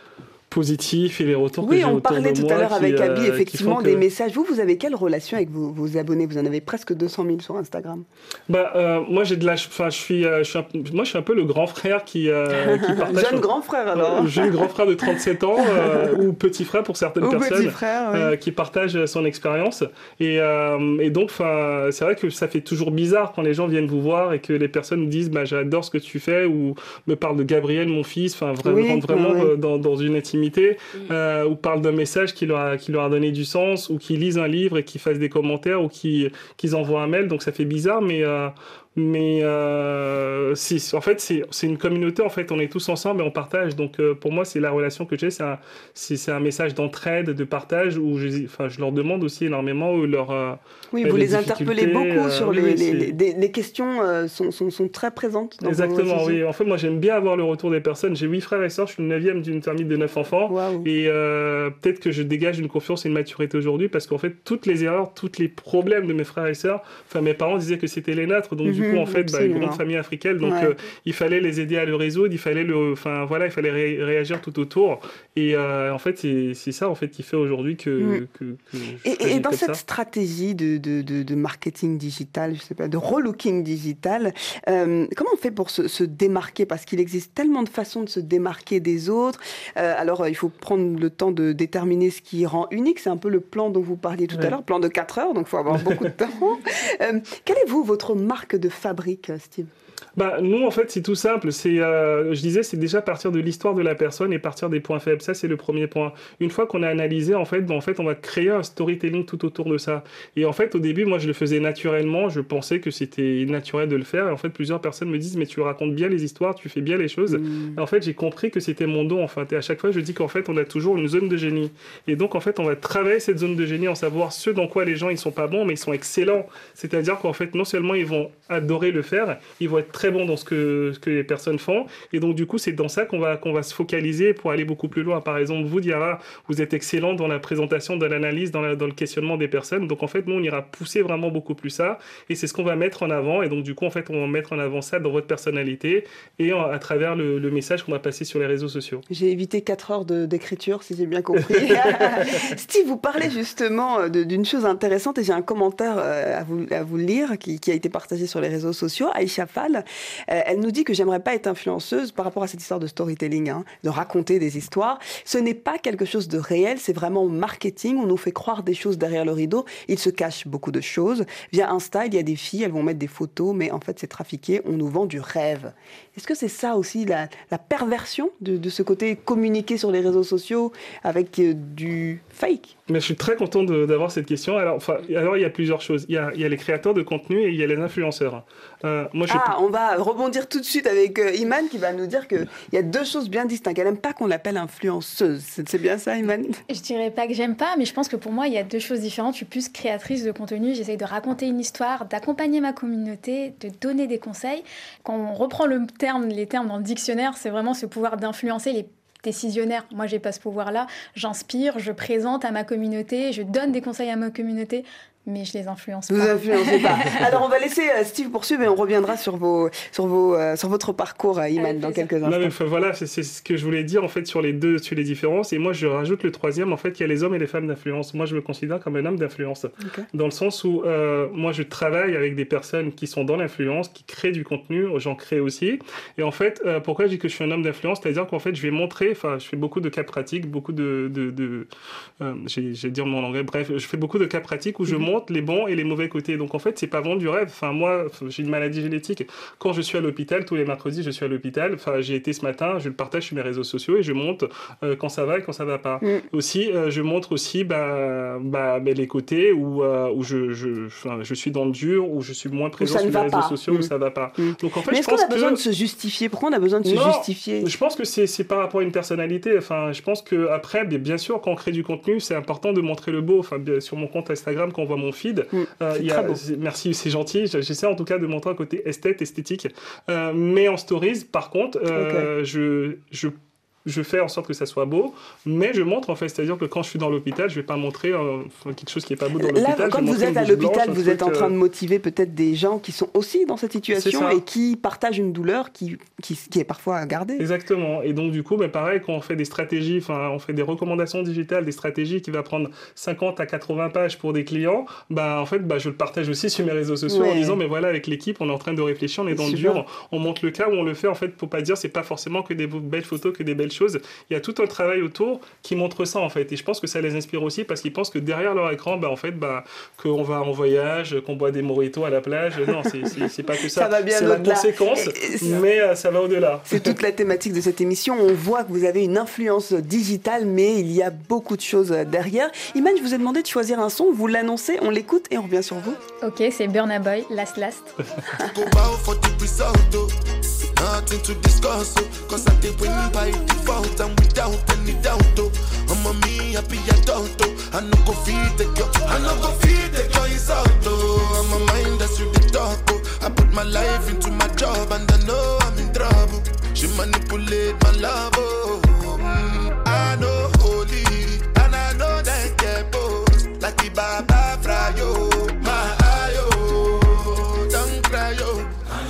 positifs et les retours oui, que j'ai autour de moi. Oui, on parlait tout à l'heure qui, avec Abby, effectivement, que... des messages. Vous, vous avez quelle relation avec vos, vos abonnés? Vous en avez presque deux cent mille sur Instagram. Bah, euh, moi, j'ai de la... Enfin, je suis, euh, je suis un... moi, je suis un peu le grand frère qui, euh, qui partage... Jeune grand frère, alors. Euh, jeune grand frère de trente-sept ans, euh, ou petit frère pour certaines ou personnes, petit frère, oui. euh, qui partagent son expérience. Et, euh, et donc, c'est vrai que ça fait toujours bizarre quand les gens viennent vous voir et que les personnes vous disent bah, « j'adore ce que tu fais » ou me parlent de Gabriel, mon fils, enfin, vraiment, oui, vraiment oui. euh, dans, dans une intimité. Euh, Euh, ou parlent d'un message qui leur, a, qui leur a donné du sens, ou qui lisent un livre et qui fassent des commentaires, ou qui, qu'ils envoient un mail, donc ça fait bizarre, mais... Euh, mais euh, si, en fait c'est, c'est une communauté, en fait on est tous ensemble et on partage, donc euh, pour moi c'est la relation que j'ai, c'est un, c'est, c'est un message d'entraide, de partage où je, enfin, je leur demande aussi énormément leur, euh, oui vous les interpellez beaucoup euh, sur les, oui, les, les, les, les questions euh, sont, sont, sont très présentes dans exactement oui, en fait moi j'aime bien avoir le retour des personnes, j'ai huit frères et sœurs, je suis le neuvième d'une famille de neuf enfants wow. et euh, peut-être que je dégage une confiance et une maturité aujourd'hui parce qu'en fait toutes les erreurs, tous les problèmes de mes frères et sœurs, enfin mes parents disaient que c'était les nôtres, donc mm-hmm. du coup, en fait, bah, une grande famille africaine, donc ouais. euh, il fallait les aider à le résoudre, il fallait le, enfin voilà, il fallait ré- réagir tout autour. Et euh, en fait, c'est, c'est ça en fait qui fait aujourd'hui que. Mm. que, que et, et dans cette ça. stratégie de, de, de, de marketing digital, je sais pas, de relooking digital, euh, comment on fait pour se, se démarquer? Parce qu'il existe tellement de façons de se démarquer des autres. Euh, alors, euh, il faut prendre le temps de déterminer ce qui rend unique. C'est un peu le plan dont vous parliez tout ouais. à l'heure, plan de quatre heures, donc il faut avoir beaucoup de temps. Euh, quelle est vous votre marque de fabrique? Steve? Bah, nous, en fait, c'est tout simple. C'est, euh, je disais, c'est déjà partir de l'histoire de la personne et partir des points faibles. Ça, c'est le premier point. Une fois qu'on a analysé, en fait, bah, en fait, on va créer un storytelling tout autour de ça. Et en fait, au début, moi, je le faisais naturellement. Je pensais que c'était naturel de le faire. Et en fait, plusieurs personnes me disent, mais tu racontes bien les histoires, tu fais bien les choses. Mmh. Et en fait, j'ai compris que c'était mon don, en fait. Et à chaque fois, je dis qu'en fait, on a toujours une zone de génie. Et donc, en fait, on va travailler cette zone de génie en savoir ce dans quoi les gens, ils sont pas bons, mais ils sont excellents. C'est-à-dire qu'en fait, non seulement ils vont adorer le faire, ils vont être très bons dans ce que, ce que les personnes font. Et donc, du coup, c'est dans ça qu'on va, qu'on va se focaliser pour aller beaucoup plus loin. Par exemple, vous, Diarra, vous êtes excellent dans la présentation, dans l'analyse, dans, la, dans le questionnement des personnes. Donc, en fait, nous, on ira pousser vraiment beaucoup plus ça. Et c'est ce qu'on va mettre en avant. Et donc, du coup, en fait, on va mettre en avant ça dans votre personnalité et en, à travers le, le message qu'on va passer sur les réseaux sociaux. J'ai évité quatre heures de, d'écriture, si j'ai bien compris. Steve, vous parlez justement de, d'une chose intéressante et j'ai un commentaire à vous, à vous lire qui, qui a été partagé sur les réseaux sociaux. Aïcha Fall, euh, elle nous dit que j'aimerais pas être influenceuse par rapport à cette histoire de storytelling, hein, de raconter des histoires. Ce n'est pas quelque chose de réel, c'est vraiment marketing. On nous fait croire des choses derrière le rideau. Il se cache beaucoup de choses. Via Insta, il y a des filles, elles vont mettre des photos, mais en fait, c'est trafiqué. On nous vend du rêve. Est-ce que c'est ça aussi la, la perversion de, de ce côté communiqué sur les réseaux sociaux avec euh, du fake? Mais je suis très content de, d'avoir cette question. Alors, enfin, alors, il y a plusieurs choses. Il y a, il y a les créateurs de contenu et il y a les influenceurs. Euh, moi, je... Ah, on va rebondir tout de suite avec euh, Iman qui va nous dire qu'il y a deux choses bien distinctes. Elle n'aime pas qu'on l'appelle influenceuse. C'est, c'est bien ça, Iman? Je dirais pas que j'aime pas, mais je pense que pour moi, il y a deux choses différentes. Je suis plus créatrice de contenu. J'essaye de raconter une histoire, d'accompagner ma communauté, de donner des conseils. Quand on reprend le terme, les termes dans le dictionnaire, c'est vraiment ce pouvoir d'influencer les décisionnaire. Moi, j'ai pas ce pouvoir-là. J'inspire, je présente à ma communauté, je donne des conseils à ma communauté, mais je les influence pas. Vous influencez pas. Alors, on va laisser Steve poursuivre et on reviendra sur vos, sur vos, euh, sur votre parcours, Iman, dans quelques instants. Non, mais enfin, voilà, c'est, c'est ce que je voulais dire en fait sur les deux, sur les différences. Et moi, je rajoute le troisième. En fait, il y a les hommes et les femmes d'influence. Moi, je me considère comme un homme d'influence, okay. Dans le sens où euh, moi, je travaille avec des personnes qui sont dans l'influence, qui créent du contenu. J'en crée aussi. Et en fait, euh, pourquoi je dis que je suis un homme d'influence? C'est-à-dire qu'en fait, je vais montrer. Enfin, je fais beaucoup de cas pratiques, beaucoup de, de, de euh, j'ai, j'ai dire mon anglais. Bref, je fais beaucoup de cas pratiques où je montre montre les bons et les mauvais côtés. Donc en fait, c'est pas vendre du rêve. Enfin, moi, j'ai une maladie génétique. Quand je suis à l'hôpital, tous les mercredis, je suis à l'hôpital. Enfin, j'ai été ce matin, je le partage sur mes réseaux sociaux et je montre euh, quand ça va et quand ça va pas. Mm. Aussi, euh, je montre aussi bah, bah, bah, les côtés où, euh, où je, je, je suis dans le dur, où je suis moins présent sur les réseaux pas. sociaux, mm. où ça va pas. Mm. Donc en fait, mais est-ce qu'on a besoin que... de se justifier? Pourquoi on a besoin de se non, justifier? Je pense que c'est, c'est par rapport à une personnalité. Enfin, je pense que après, bien sûr, quand on crée du contenu, c'est important de montrer le beau. Enfin, bien, sur mon compte Instagram, quand on voit mon feed, mm. euh, il y a, merci, c'est gentil. J'essaie en tout cas de montrer un côté esthète, esthétique. Euh, mais en stories, par contre, euh, okay. je, je je fais en sorte que ça soit beau, mais je montre en fait, c'est-à-dire que quand je suis dans l'hôpital, je vais pas montrer euh, quelque chose qui est pas beau dans l'hôpital. Là, quand vous êtes à l'hôpital, vous êtes en train de motiver peut-être des gens qui sont aussi dans cette situation et qui partagent une douleur qui, qui, qui est parfois à garder. Exactement. Et donc du coup, bah, pareil, quand on fait des stratégies, enfin, on fait des recommandations digitales, des stratégies qui va prendre cinquante à quatre-vingts pages pour des clients, bah en fait, bah je le partage aussi sur mes réseaux sociaux ouais. en disant, mais voilà, avec l'équipe, on est en train de réfléchir, on est dans le dur, on montre le cas où on le fait en fait, pour pas dire, c'est pas forcément que des belles photos, que des belles choses. Il y a tout un travail autour qui montre ça en fait, et je pense que ça les inspire aussi parce qu'ils pensent que derrière leur écran, bah en fait, bah qu'on va en voyage, qu'on boit des mojitos à la plage. Non, c'est, c'est, c'est pas que ça. Ça va bien c'est au-delà. La conséquence, et, et mais ça... ça va au-delà. C'est toute la thématique de cette émission. On voit que vous avez une influence digitale, mais il y a beaucoup de choses derrière. Iman, je vous ai demandé de choisir un son. Vous l'annoncez, on l'écoute et on revient sur vous. Ok, c'est Burna Boy, Last Last. Nothing to discuss, oh, cause I did win by default and without any doubt, oh. I'm a me happy adult, oh. I no go feed the girl, I no go feed the girl is out, oh. I'm a mind that's you the talk, oh. I put my life into my job and I know I'm in trouble. She manipulate my love, oh. Mm, I know holy, and I know that get boss, like the Baba Frayo, my ayo, don't cry, oh.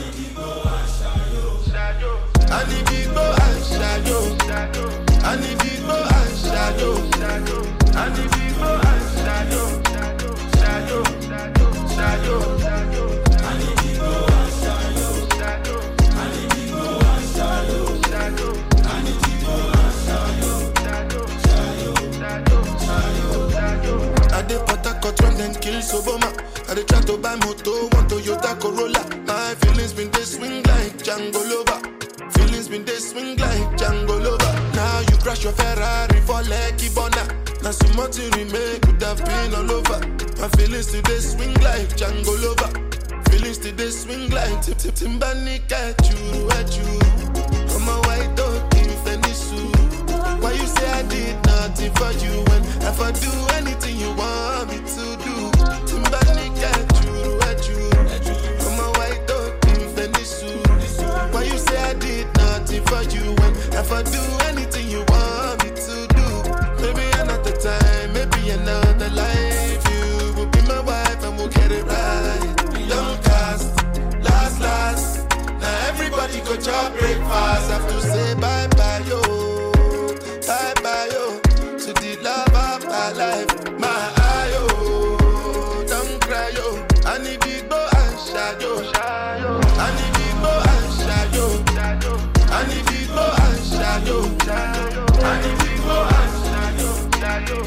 Ani bigbo ashayo, ani bigbo ashayo, ani bigbo ashayo, shayo, shayo, ani bigbo ashayo, ani bigbo ashayo, ani bigbo ashayo, shayo, shayo. I dey Port-Harcourt run then kill Soboma. I dey try to buy moto, one Toyota Corolla. My feelings been they swing like Django Lover. Feelings been they swing like Django Lover. Now you crash your Ferrari for Lucky Bona. Now so much you remake could have been all over. My feelings today swing like Django Lover. Feelings today swing like Tip Tip Timbani at you, at you. I'm a white dog in Fenisu. Why you say I did nothing for you when if I do anything you want me to do? Timbani at you, at you. I'm a white dog in Fenisu. Why you say I did nothing for you when if I do anything you want me to do? Maybe another time, maybe another life. You will be my wife and we'll get it right. Don't cast, last, last. Now everybody go to breakfast. Have to say bye bye yo, bye bye yo. To the love of my life, my eye yo. Don't cry yo, I need big boy and shadow. I need big boy and shadow. I need big boy and shadow. I need big boy and shadow.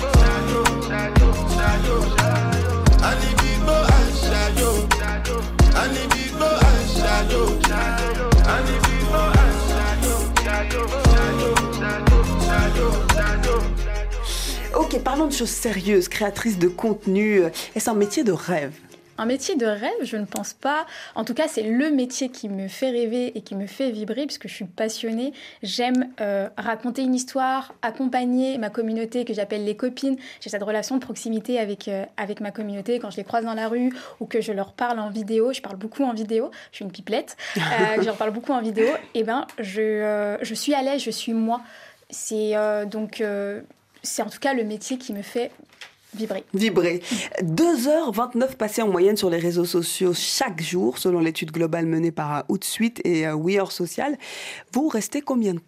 I need big boy and shadow. I need big boy and shadow. I need big boy and shadow. Ok, parlons de choses sérieuses. Créatrice de contenu, est-ce un métier de rêve? Un métier de rêve, je ne pense pas. En tout cas, c'est le métier qui me fait rêver et qui me fait vibrer puisque je suis passionnée. J'aime euh, raconter une histoire, accompagner ma communauté que j'appelle les copines. J'ai cette relation de proximité avec, euh, avec ma communauté. Quand je les croise dans la rue ou que je leur parle en vidéo, je parle beaucoup en vidéo, je suis une pipelette, euh, je leur parle beaucoup en vidéo, et ben, je, euh, je suis à l'aise, je suis moi. C'est, euh, donc, euh, c'est en tout cas le métier qui me fait Vibrer. Vibrer. deux heures vingt-neuf passées en moyenne sur les réseaux sociaux chaque jour, selon l'étude globale menée par Hootsuite et We Are Social. Vous restez combien de temps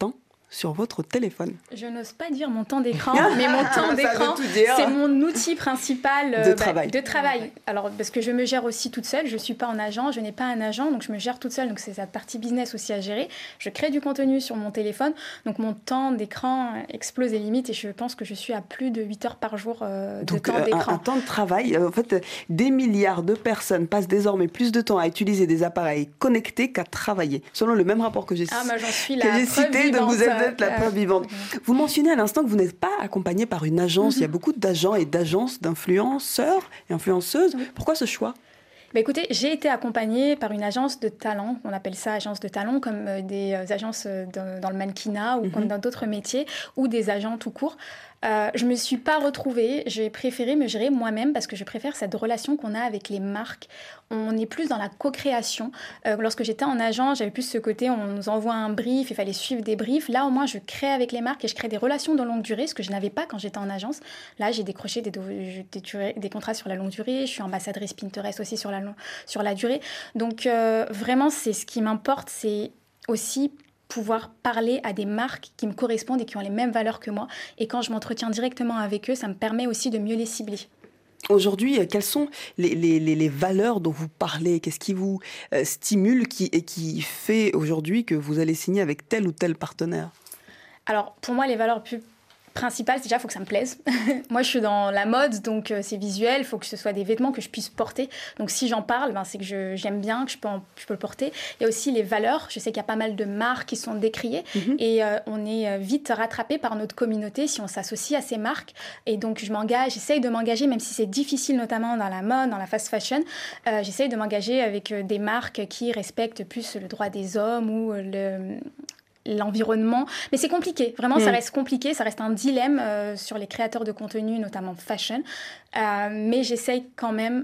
sur votre téléphone? Je n'ose pas dire mon temps d'écran, mais mon temps d'écran, c'est mon outil principal de, bah, travail. de travail. Alors, parce que je me gère aussi toute seule, je ne suis pas en agent, je n'ai pas un agent, donc je me gère toute seule, donc c'est cette partie business aussi à gérer. Je crée du contenu sur mon téléphone, donc mon temps d'écran explose les limites et je pense que je suis à plus de huit heures par jour euh, de donc, temps d'écran. Un, un temps de travail, en fait, des milliards de personnes passent désormais plus de temps à utiliser des appareils connectés qu'à travailler, selon le même rapport que j'ai, ah, bah, j'en suis la que j'ai preuve cité, vivante. donc vous êtes la preuve vivante. Vous mentionnez à l'instant que vous n'êtes pas accompagné par une agence. Mm-hmm. Il y a beaucoup d'agents et d'agences, d'influenceurs et influenceuses. Oui. Pourquoi ce choix ? Bah écoutez, j'ai été accompagnée par une agence de talent, on appelle ça agence de talent, comme euh, des euh, agences euh, de, dans le mannequinat ou mm-hmm. comme dans d'autres métiers, ou des agents tout court. Euh, je ne me suis pas retrouvée, j'ai préféré me gérer moi-même parce que je préfère cette relation qu'on a avec les marques. On est plus dans la co-création. Euh, lorsque j'étais en agent, j'avais plus ce côté, on nous envoie un brief, il fallait suivre des briefs. Là, au moins, je crée avec les marques et je crée des relations de longue durée, ce que je n'avais pas quand j'étais en agence. Là, j'ai décroché des, des, des contrats sur la longue durée. Je suis ambassadrice Pinterest aussi sur la, sur la durée. Donc, euh, vraiment, c'est ce qui m'importe, c'est aussi pouvoir parler à des marques qui me correspondent et qui ont les mêmes valeurs que moi. Et quand je m'entretiens directement avec eux, ça me permet aussi de mieux les cibler. Aujourd'hui, quelles sont les, les, les, les valeurs dont vous parlez ? Qu'est-ce qui vous euh, stimule qui, et qui fait aujourd'hui que vous allez signer avec tel ou tel partenaire ? Alors, pour moi, les valeurs plus principal, déjà, il faut que ça me plaise. Moi, je suis dans la mode, donc euh, c'est visuel. Il faut que ce soit des vêtements que je puisse porter. Donc, si j'en parle, ben, c'est que je, j'aime bien, que je peux, en, je peux le porter. Il y a aussi les valeurs. Je sais qu'il y a pas mal de marques qui sont décriées. Mm-hmm. Et euh, on est vite rattrapé par notre communauté si on s'associe à ces marques. Et donc, je m'engage, j'essaye de m'engager, même si c'est difficile, notamment dans la mode, dans la fast fashion. Euh, j'essaye de m'engager avec euh, des marques qui respectent plus le droit des hommes ou le... l'environnement, mais c'est compliqué, vraiment mmh. ça reste compliqué, ça reste un dilemme euh, sur les créateurs de contenu, notamment fashion, euh, mais j'essaye quand même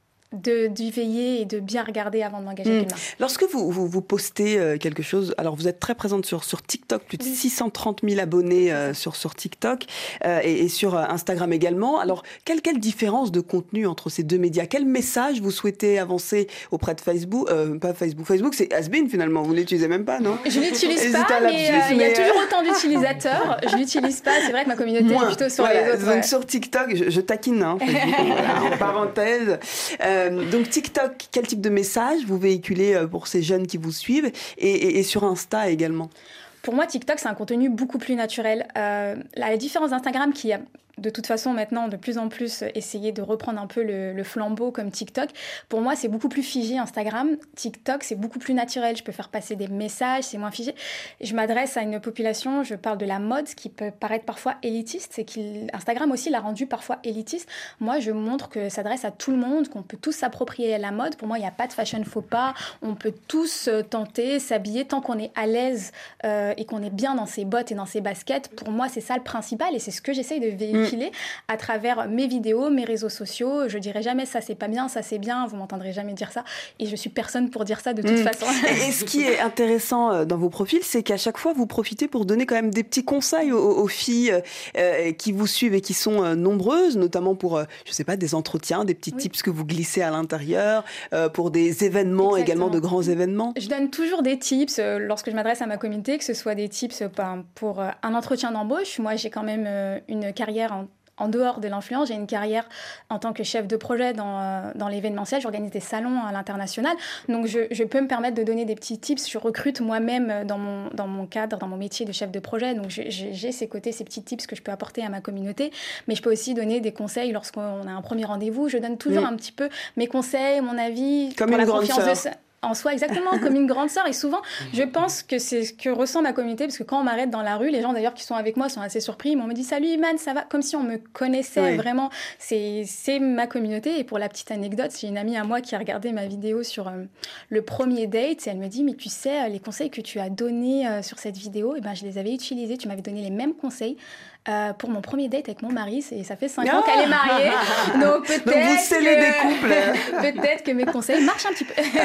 de, d'y veiller et de bien regarder avant de m'engager mmh. avec une marque. Lorsque vous, vous, vous postez euh, quelque chose, alors vous êtes très présente sur, sur TikTok, plus de oui. six cent trente mille abonnés euh, sur, sur TikTok euh, et, et sur Instagram également. Alors, quelle, quelle différence de contenu entre ces deux médias ? Quel message vous souhaitez avancer auprès de Facebook ? euh, Pas Facebook, Facebook c'est has-been finalement, vous ne l'utilisez même pas, non ? Je ne l'utilise pas, mais il euh, y a toujours autant d'utilisateurs. Je ne l'utilise pas, c'est vrai que ma communauté Moins. est plutôt sur voilà. les autres. Donc ouais. sur TikTok, je, je taquine, hein, Facebook, voilà, en parenthèse. Euh, donc TikTok, quel type de message vous véhiculez pour ces jeunes qui vous suivent et, et, et sur Insta également ? Pour moi, TikTok, c'est un contenu beaucoup plus naturel. Euh, la différence d'Instagram qui a de toute façon maintenant de plus en plus essayer de reprendre un peu le, le flambeau comme TikTok. Pour moi, c'est beaucoup plus figé Instagram. TikTok, c'est beaucoup plus naturel. Je peux faire passer des messages, c'est moins figé. Je m'adresse à une population, je parle de la mode, ce qui peut paraître parfois élitiste. C'est qu'Instagram aussi l'a rendu parfois élitiste. Moi, je montre que ça s'adresse à tout le monde, qu'on peut tous s'approprier la mode. Pour moi, il n'y a pas de fashion faux pas. On peut tous tenter, s'habiller tant qu'on est à l'aise euh, et qu'on est bien dans ses bottes et dans ses baskets. Pour moi, c'est ça le principal et c'est ce que j'essaye de véhiculer. Mmh. à travers mes vidéos, mes réseaux sociaux. Je dirai jamais ça c'est pas bien, ça c'est bien, vous m'entendrez jamais dire ça et je suis personne pour dire ça de toute mmh. façon. Et ce qui est intéressant dans vos profils, c'est qu'à chaque fois vous profitez pour donner quand même des petits conseils aux, aux filles euh, qui vous suivent et qui sont euh, nombreuses, notamment pour, euh, je sais pas, des entretiens, des petits oui. tips que vous glissez à l'intérieur, euh, pour des événements Exactement. également, de grands événements. Je donne toujours des tips euh, lorsque je m'adresse à ma communauté, que ce soit des tips euh, pour euh, un entretien d'embauche. Moi j'ai quand même euh, une carrière en En dehors de l'influence, j'ai une carrière en tant que chef de projet dans, euh, dans l'événementiel. J'organise des salons à l'international. Donc, je, je peux me permettre de donner des petits tips. Je recrute moi-même dans mon, dans mon cadre, dans mon métier de chef de projet. Donc, j'ai, j'ai ces côtés, ces petits tips que je peux apporter à ma communauté. Mais je peux aussi donner des conseils lorsqu'on a un premier rendez-vous. Je donne toujours oui. un petit peu mes conseils, mon avis. Comme pour une la grande confiance sœur. de En soi, exactement, comme une grande sœur. Et souvent, je pense que c'est ce que ressent ma communauté, parce que quand on m'arrête dans la rue, les gens d'ailleurs qui sont avec moi sont assez surpris. On me dit « Salut Iman, ça va ?» Comme si on me connaissait oui. vraiment. C'est, c'est ma communauté. Et pour la petite anecdote, j'ai une amie à moi qui a regardé ma vidéo sur euh, le premier date. Et elle me dit « Mais tu sais, les conseils que tu as donnés euh, sur cette vidéo, eh ben, je les avais utilisés. Tu m'avais donné les mêmes conseils. » Euh, pour mon premier date avec mon mari, et ça fait cinq ans qu'elle est mariée. Donc peut-être Donc vous scellez que... des couples. peut-être que mes conseils marchent un petit peu. vous, vous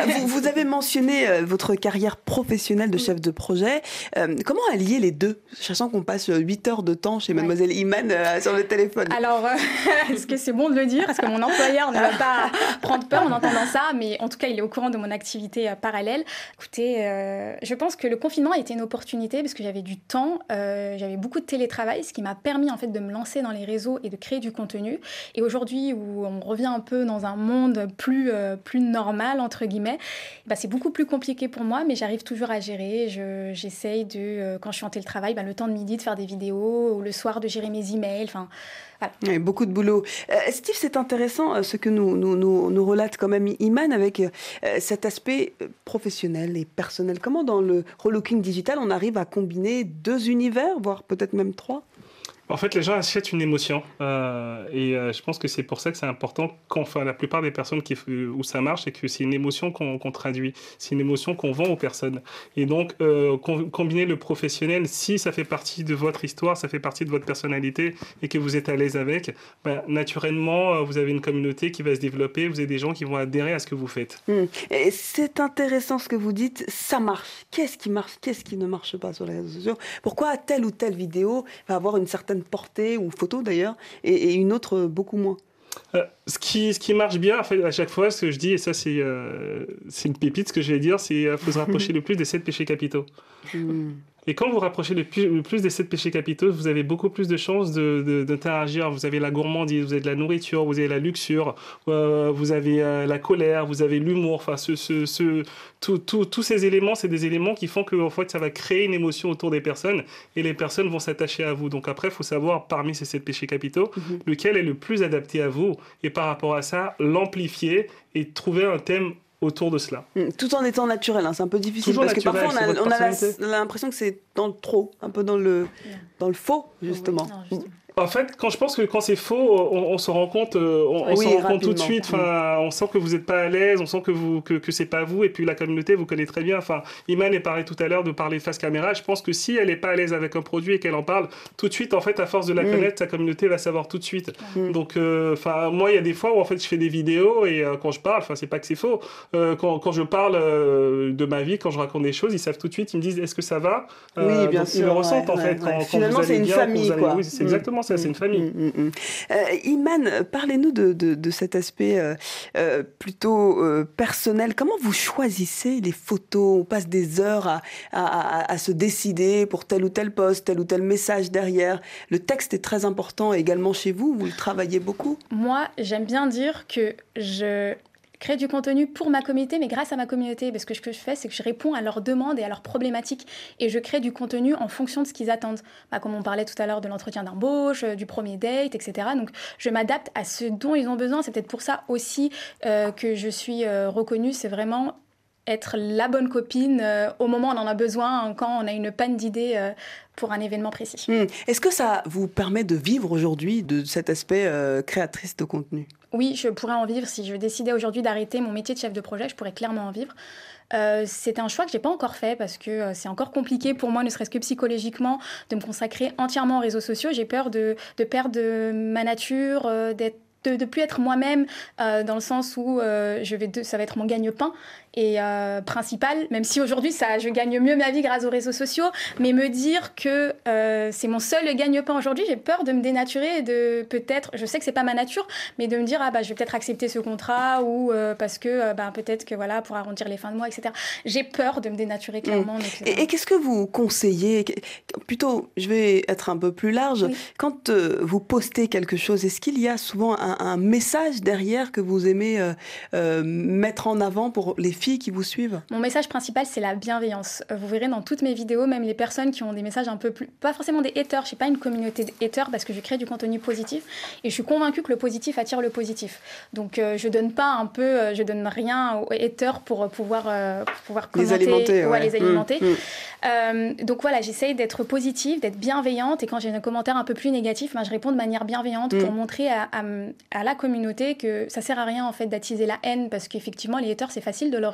Vous avez mentionné euh, votre carrière professionnelle de chef de projet. Euh, comment allier les deux, sachant qu'on passe huit heures de temps chez Mademoiselle ouais. Iman euh, sur le téléphone? Alors, euh, est-ce que c'est bon de le dire? Est-ce que mon employeur ne va pas prendre peur en entendant ça? Mais en tout cas, il est au courant de mon activité euh, parallèle. Écoutez, euh, je pense que le confinement a été une opportunité parce que j'avais du temps, euh, j'avais beaucoup de télétravail, ce qui m'a permis en fait de me lancer dans les réseaux et de créer du contenu. Et aujourd'hui, où on revient un peu dans un monde plus, euh, plus normal, entre guillemets, bah, c'est beaucoup plus compliqué pour moi, mais j'arrive toujours à gérer. Je, j'essaye, de, euh, quand je suis en télétravail, bah, le temps de midi de faire des vidéos, ou le soir de gérer mes emails. Enfin, voilà. Oui, beaucoup de boulot. Euh, Steve, c'est intéressant euh, ce que nous, nous, nous, nous relate quand même Iman avec euh, cet aspect professionnel et personnel. Comment dans le relooking digital, on arrive à combiner deux univers, voire peut-être même trois ? En fait, les gens achètent une émotion euh, et euh, je pense que c'est pour ça que c'est important quand, enfin, la plupart des personnes qui, où ça marche, c'est que c'est une émotion qu'on, qu'on traduit, c'est une émotion qu'on vend aux personnes. Et donc, euh, com- combiner le professionnel, si ça fait partie de votre histoire, ça fait partie de votre personnalité et que vous êtes à l'aise avec, ben, naturellement, vous avez une communauté qui va se développer, vous avez des gens qui vont adhérer à ce que vous faites. Mmh. Et c'est intéressant ce que vous dites, ça marche. Qu'est-ce qui marche, qu'est-ce qui ne marche pas sur les réseaux sociaux? Pourquoi telle ou telle vidéo va avoir une certaine portée ou photo d'ailleurs et, et une autre beaucoup moins? Euh, ce, qui, ce qui marche bien, en fait, à chaque fois, ce que je dis, et ça c'est, euh, c'est une pépite, ce que je vais dire, c'est qu'il euh, faut se rapprocher le plus des sept péchés capitaux. Mmh. Et quand vous rapprochez le plus, le plus des sept péchés capitaux, vous avez beaucoup plus de chances de, de, d'interagir. Vous avez la gourmandise, vous avez de la nourriture, vous avez la luxure, euh, vous avez euh, la colère, vous avez l'humour. Enfin, ce, ce, ce, tout, tout, tous ces éléments, c'est des éléments qui font que en fait, ça va créer une émotion autour des personnes et les personnes vont s'attacher à vous. Donc après, il faut savoir, parmi ces sept péchés capitaux, mm-hmm. lequel est le plus adapté à vous et par rapport à ça, l'amplifier et trouver un thème autour de cela. Tout en étant naturel, hein. C'est un peu difficile toujours parce naturel, que parfois on a, on a la, l'impression que c'est dans le trop, un peu dans le, dans le faux, justement. Oui, non, justement. En fait, quand je pense que quand c'est faux, on, on se rend compte, euh, on, on oui, s'en rend compte tout de suite. Enfin, on sent que vous n'êtes pas à l'aise, on sent que vous que, que c'est pas vous. Et puis la communauté vous connaît très bien. Enfin, Iman est parlé tout à l'heure de parler face caméra. Je pense que si elle n'est pas à l'aise avec un produit et qu'elle en parle tout de suite, en fait, à force de la mmh. connaître, sa communauté va savoir tout de suite. Mmh. Donc, enfin, euh, moi, il y a des fois où en fait, je fais des vidéos et euh, quand je parle, enfin, c'est pas que c'est faux. Euh, quand, quand je parle euh, de ma vie, quand je raconte des choses, ils savent tout de suite. Ils me disent, est-ce que ça va? euh, Oui, bien donc, sûr. Ils le ressentent ouais, en fait. Ouais, quand, ouais. quand Finalement, vous allez c'est une bien, famille, allez... quoi. Oui, c'est exactement mmh. ça. C'est une famille. Mmh. Mmh. Euh, Iman, parlez-nous de, de, de cet aspect euh, euh, plutôt euh, personnel. Comment vous choisissez les photos? On passe des heures à, à, à, à se décider pour tel ou tel post, tel ou tel message derrière. Le texte est très important également chez vous. Vous le travaillez beaucoup? Moi, j'aime bien dire que je... créer du contenu pour ma communauté, mais grâce à ma communauté, parce que ce que je fais, c'est que je réponds à leurs demandes et à leurs problématiques, et je crée du contenu en fonction de ce qu'ils attendent. Bah, comme on parlait tout à l'heure de l'entretien d'embauche, euh, du premier date, et cetera. Donc, je m'adapte à ce dont ils ont besoin. C'est peut-être pour ça aussi euh, que je suis euh, reconnue. C'est vraiment être la bonne copine euh, au moment où on en a besoin, quand on a une panne d'idées euh, pour un événement précis. Mmh. Est-ce que ça vous permet de vivre aujourd'hui de cet aspect euh, créatrice de contenu? Oui, je pourrais en vivre. Si je décidais aujourd'hui d'arrêter mon métier de chef de projet, je pourrais clairement en vivre. Euh, c'est un choix que je n'ai pas encore fait parce que euh, c'est encore compliqué pour moi, ne serait-ce que psychologiquement, de me consacrer entièrement aux réseaux sociaux. J'ai peur de, de perdre ma nature, euh, d'être de ne plus être moi-même euh, dans le sens où euh, je vais de, ça va être mon gagne-pain et euh, principal, même si aujourd'hui ça, je gagne mieux ma vie grâce aux réseaux sociaux, mais me dire que euh, c'est mon seul gagne-pain aujourd'hui, j'ai peur de me dénaturer et de peut-être, je sais que c'est pas ma nature, mais de me dire ah bah je vais peut-être accepter ce contrat ou euh, parce que euh, bah, peut-être que voilà pour arrondir les fins de mois, et cetera. J'ai peur de me dénaturer clairement. Mmh. Donc, et, et qu'est-ce que vous conseillez? Plutôt, je vais être un peu plus large. Oui. Quand euh, vous postez quelque chose, est-ce qu'il y a souvent un un message derrière que vous aimez euh, euh, mettre en avant pour les filles qui vous suivent? Mon message principal, c'est la bienveillance. Vous verrez dans toutes mes vidéos, même les personnes qui ont des messages un peu plus... Pas forcément des haters, je ne suis pas une communauté de haters parce que je crée du contenu positif et je suis convaincue que le positif attire le positif. Donc euh, je ne donne pas un peu... Euh, je donne rien aux haters pour pouvoir, euh, pour pouvoir commenter... Les alimenter, ouais. Ouais, les alimenter. Mmh, mmh. Euh, donc voilà, j'essaye d'être positive, d'être bienveillante et quand j'ai un commentaire un peu plus négatif, ben, je réponds de manière bienveillante mmh. pour montrer à, à, à la communauté que ça sert à rien en fait d'attiser la haine parce qu'effectivement les haters c'est facile de leur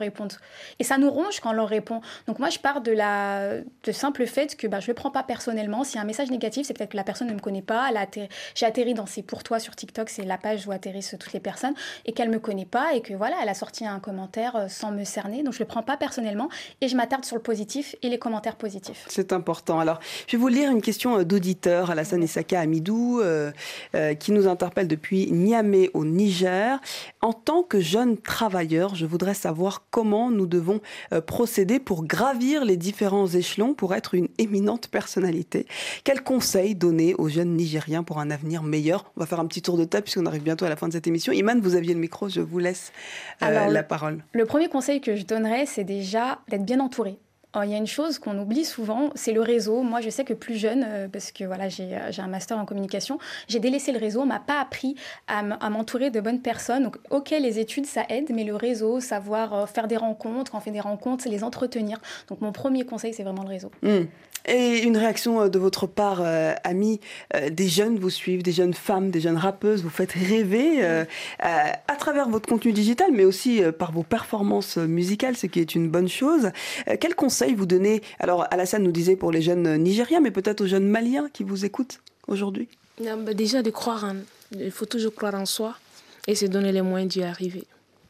répondent. Et ça nous ronge quand on leur répond. Donc moi, je pars de la de simple fait que bah, je ne le prends pas personnellement. S'il y a un message négatif, c'est peut-être que la personne ne me connaît pas. Elle a atterri... J'ai atterri dans C'est pour toi sur TikTok, c'est la page où atterrissent toutes les personnes, et qu'elle ne me connaît pas, et que voilà, elle a sorti un commentaire sans me cerner. Donc je ne le prends pas personnellement, et je m'attarde sur le positif et les commentaires positifs. C'est important. Alors, je vais vous lire une question d'auditeur, Alassane Issaka Amidou, euh, euh, qui nous interpelle depuis Niamey au Niger. En tant que jeune travailleur, je voudrais savoir comment nous devons euh, procéder pour gravir les différents échelons pour être une éminente personnalité. Quels conseils donner aux jeunes Nigériens pour un avenir meilleur? On va faire un petit tour de table puisqu'on arrive bientôt à la fin de cette émission. Iman, vous aviez le micro, je vous laisse euh, Alors, la parole. Le premier conseil que je donnerais, c'est déjà d'être bien entouré. Alors, il y a une chose qu'on oublie souvent, c'est le réseau. Moi, je sais que plus jeune, euh, parce que voilà, j'ai, j'ai un master en communication, j'ai délaissé le réseau. On ne m'a pas appris à, m- à m'entourer de bonnes personnes. Donc, ok, les études, ça aide, mais le réseau, savoir euh, faire des rencontres, quand on fait des rencontres, c'est les entretenir. Donc, mon premier conseil, c'est vraiment le réseau. Mmh. Et une réaction de votre part, euh, amis, euh, des jeunes vous suivent, des jeunes femmes, des jeunes rappeuses, vous faites rêver euh, euh, à travers votre contenu digital, mais aussi euh, par vos performances musicales, ce qui est une bonne chose. Euh, quels conseils vous donnez? Alors, Alassane nous disait pour les jeunes Nigériens, mais peut-être aux jeunes Maliens qui vous écoutent aujourd'hui. Non, bah déjà, de croire en... il faut toujours croire en soi et se donner les moyens d'y arriver.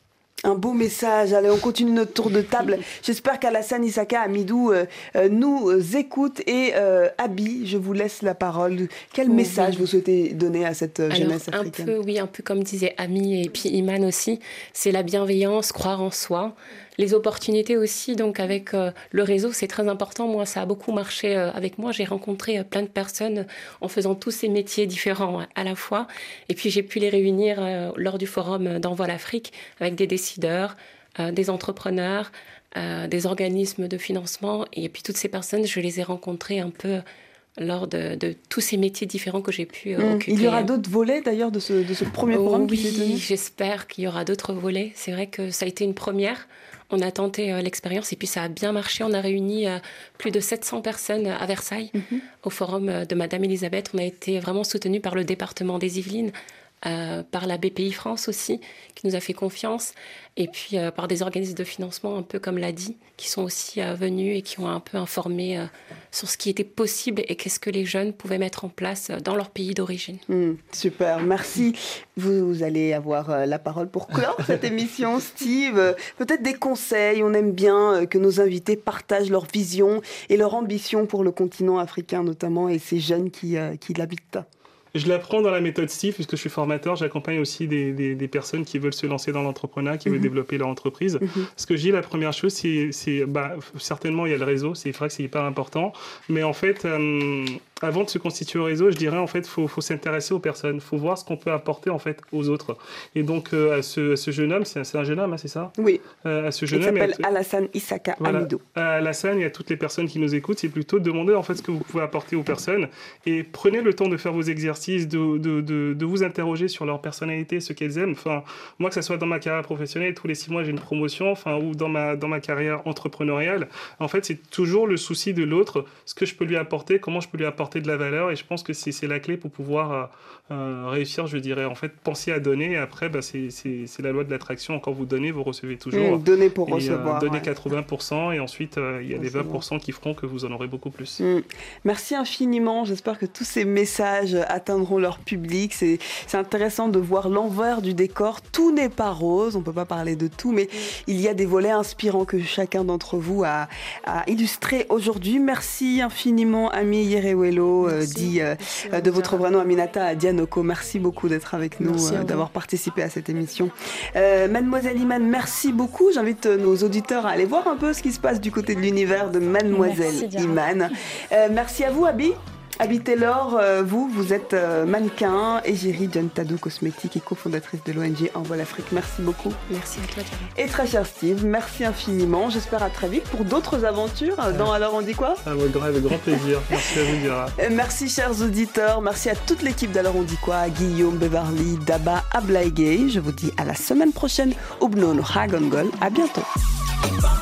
Un beau message. Allez, on continue notre tour de table. J'espère qu'Alassane Issaka Amidou euh, euh, nous écoute. Et euh, Abi, je vous laisse la parole. Quel oui. message vous souhaitez donner à cette Alors, jeunesse africaine? Un peu, oui, un peu comme disait Ami et puis Iman aussi. C'est la bienveillance, croire en soi. Les opportunités aussi, donc avec euh, le réseau, c'est très important. Moi, ça a beaucoup marché euh, avec moi. J'ai rencontré euh, plein de personnes en faisant tous ces métiers différents euh, à la fois. Et puis, j'ai pu les réunir euh, lors du forum d'Envol Afrique avec des décideurs, euh, des entrepreneurs, euh, des organismes de financement. Et puis, toutes ces personnes, je les ai rencontrées un peu lors de, de tous ces métiers différents que j'ai pu euh, mmh. occuper. Il y aura d'autres volets, d'ailleurs, de ce, de ce premier oh, forum oui, qui s'est tenu? J'espère qu'il y aura d'autres volets. C'est vrai que ça a été une première. On a tenté euh, l'expérience et puis ça a bien marché. On a réuni euh, plus de sept cents personnes à Versailles, mm-hmm. au forum de Madame Elisabeth. On a été vraiment soutenus par le département des Yvelines, euh, par la B P I France aussi, qui nous a fait confiance, et puis euh, par des organismes de financement, un peu comme l'A D I, qui sont aussi euh, venus et qui ont un peu informé euh, sur ce qui était possible et qu'est-ce que les jeunes pouvaient mettre en place dans leur pays d'origine. Mmh, super, merci. Vous, vous allez avoir euh, la parole pour clore cette émission, Steve. Euh, peut-être des conseils. On aime bien euh, que nos invités partagent leur vision et leur ambition pour le continent africain notamment et ces jeunes qui, euh, qui l'habitent. Je l'apprends dans la méthode Steve, puisque je suis formateur. J'accompagne aussi des, des, des personnes qui veulent se lancer dans l'entrepreneuriat, qui mmh. veulent développer leur entreprise. Mmh. Ce que je dis, la première chose, c'est, c'est bah, certainement, il y a le réseau. C'est vrai que c'est hyper important. Mais en fait, euh, avant de se constituer au réseau, je dirais, en fait, il faut, faut s'intéresser aux personnes. Il faut voir ce qu'on peut apporter, en fait, aux autres. Et donc, euh, à, ce, à ce jeune homme, c'est, c'est un jeune homme, hein, c'est ça? Oui. Euh, à ce jeune il homme, s'appelle Alassane Issaka voilà. Amidou. À Alassane et à toutes les personnes qui nous écoutent, c'est plutôt de demander, en fait, ce que vous pouvez apporter aux personnes. Et prenez le temps de faire vos exercices, de, de De, de vous interroger sur leur personnalité, ce qu'elles aiment. Enfin, moi, que ce soit dans ma carrière professionnelle, tous les six mois, j'ai une promotion, enfin, ou dans ma, dans ma carrière entrepreneuriale, en fait, c'est toujours le souci de l'autre, ce que je peux lui apporter, comment je peux lui apporter de la valeur, et je pense que c'est, c'est la clé pour pouvoir euh, euh, réussir, je dirais. En fait, penser à donner, et après, bah, c'est, c'est, c'est la loi de l'attraction. Quand vous donnez, vous recevez toujours. Mmh, donner pour et, recevoir. Euh, donner ouais. quatre-vingts pour cent, et ensuite, euh, il y a les vingt pour cent qui feront que vous en aurez beaucoup plus. Mmh. Merci infiniment. J'espère que tous ces messages atteindront leur public. C'est, c'est intéressant de voir l'envers du décor. Tout n'est pas rose, on ne peut pas parler de tout, mais il y a des volets inspirants que chacun d'entre vous a, a illustré aujourd'hui. Merci infiniment, Ami Yerewelo, euh, dit euh, de votre vrai nom, Aminata Adianoko. Merci beaucoup d'être avec nous, euh, d'avoir participé à cette émission. Euh, Mademoiselle Iman, merci beaucoup. J'invite nos auditeurs à aller voir un peu ce qui se passe du côté de l'univers de Mademoiselle merci, Iman. Euh, merci à vous, Abi. Abi Taylor, euh, vous, vous êtes euh, mannequin, égérie John Tadou Cosmétiques et cofondatrice de l'O N G Envol Afrique. Merci beaucoup. Merci à toi, Thierry. Et très cher Steve, merci infiniment. J'espère à très vite pour d'autres aventures ouais. dans Alors on dit quoi Avec grand, avec grand plaisir. Merci à vous, Dira. Merci chers auditeurs, merci à toute l'équipe d'Alors on dit quoi, Guillaume, Beverly, Daba, Ablaïgay. Je vous dis à la semaine prochaine. Ubnon Hagongol, à bientôt.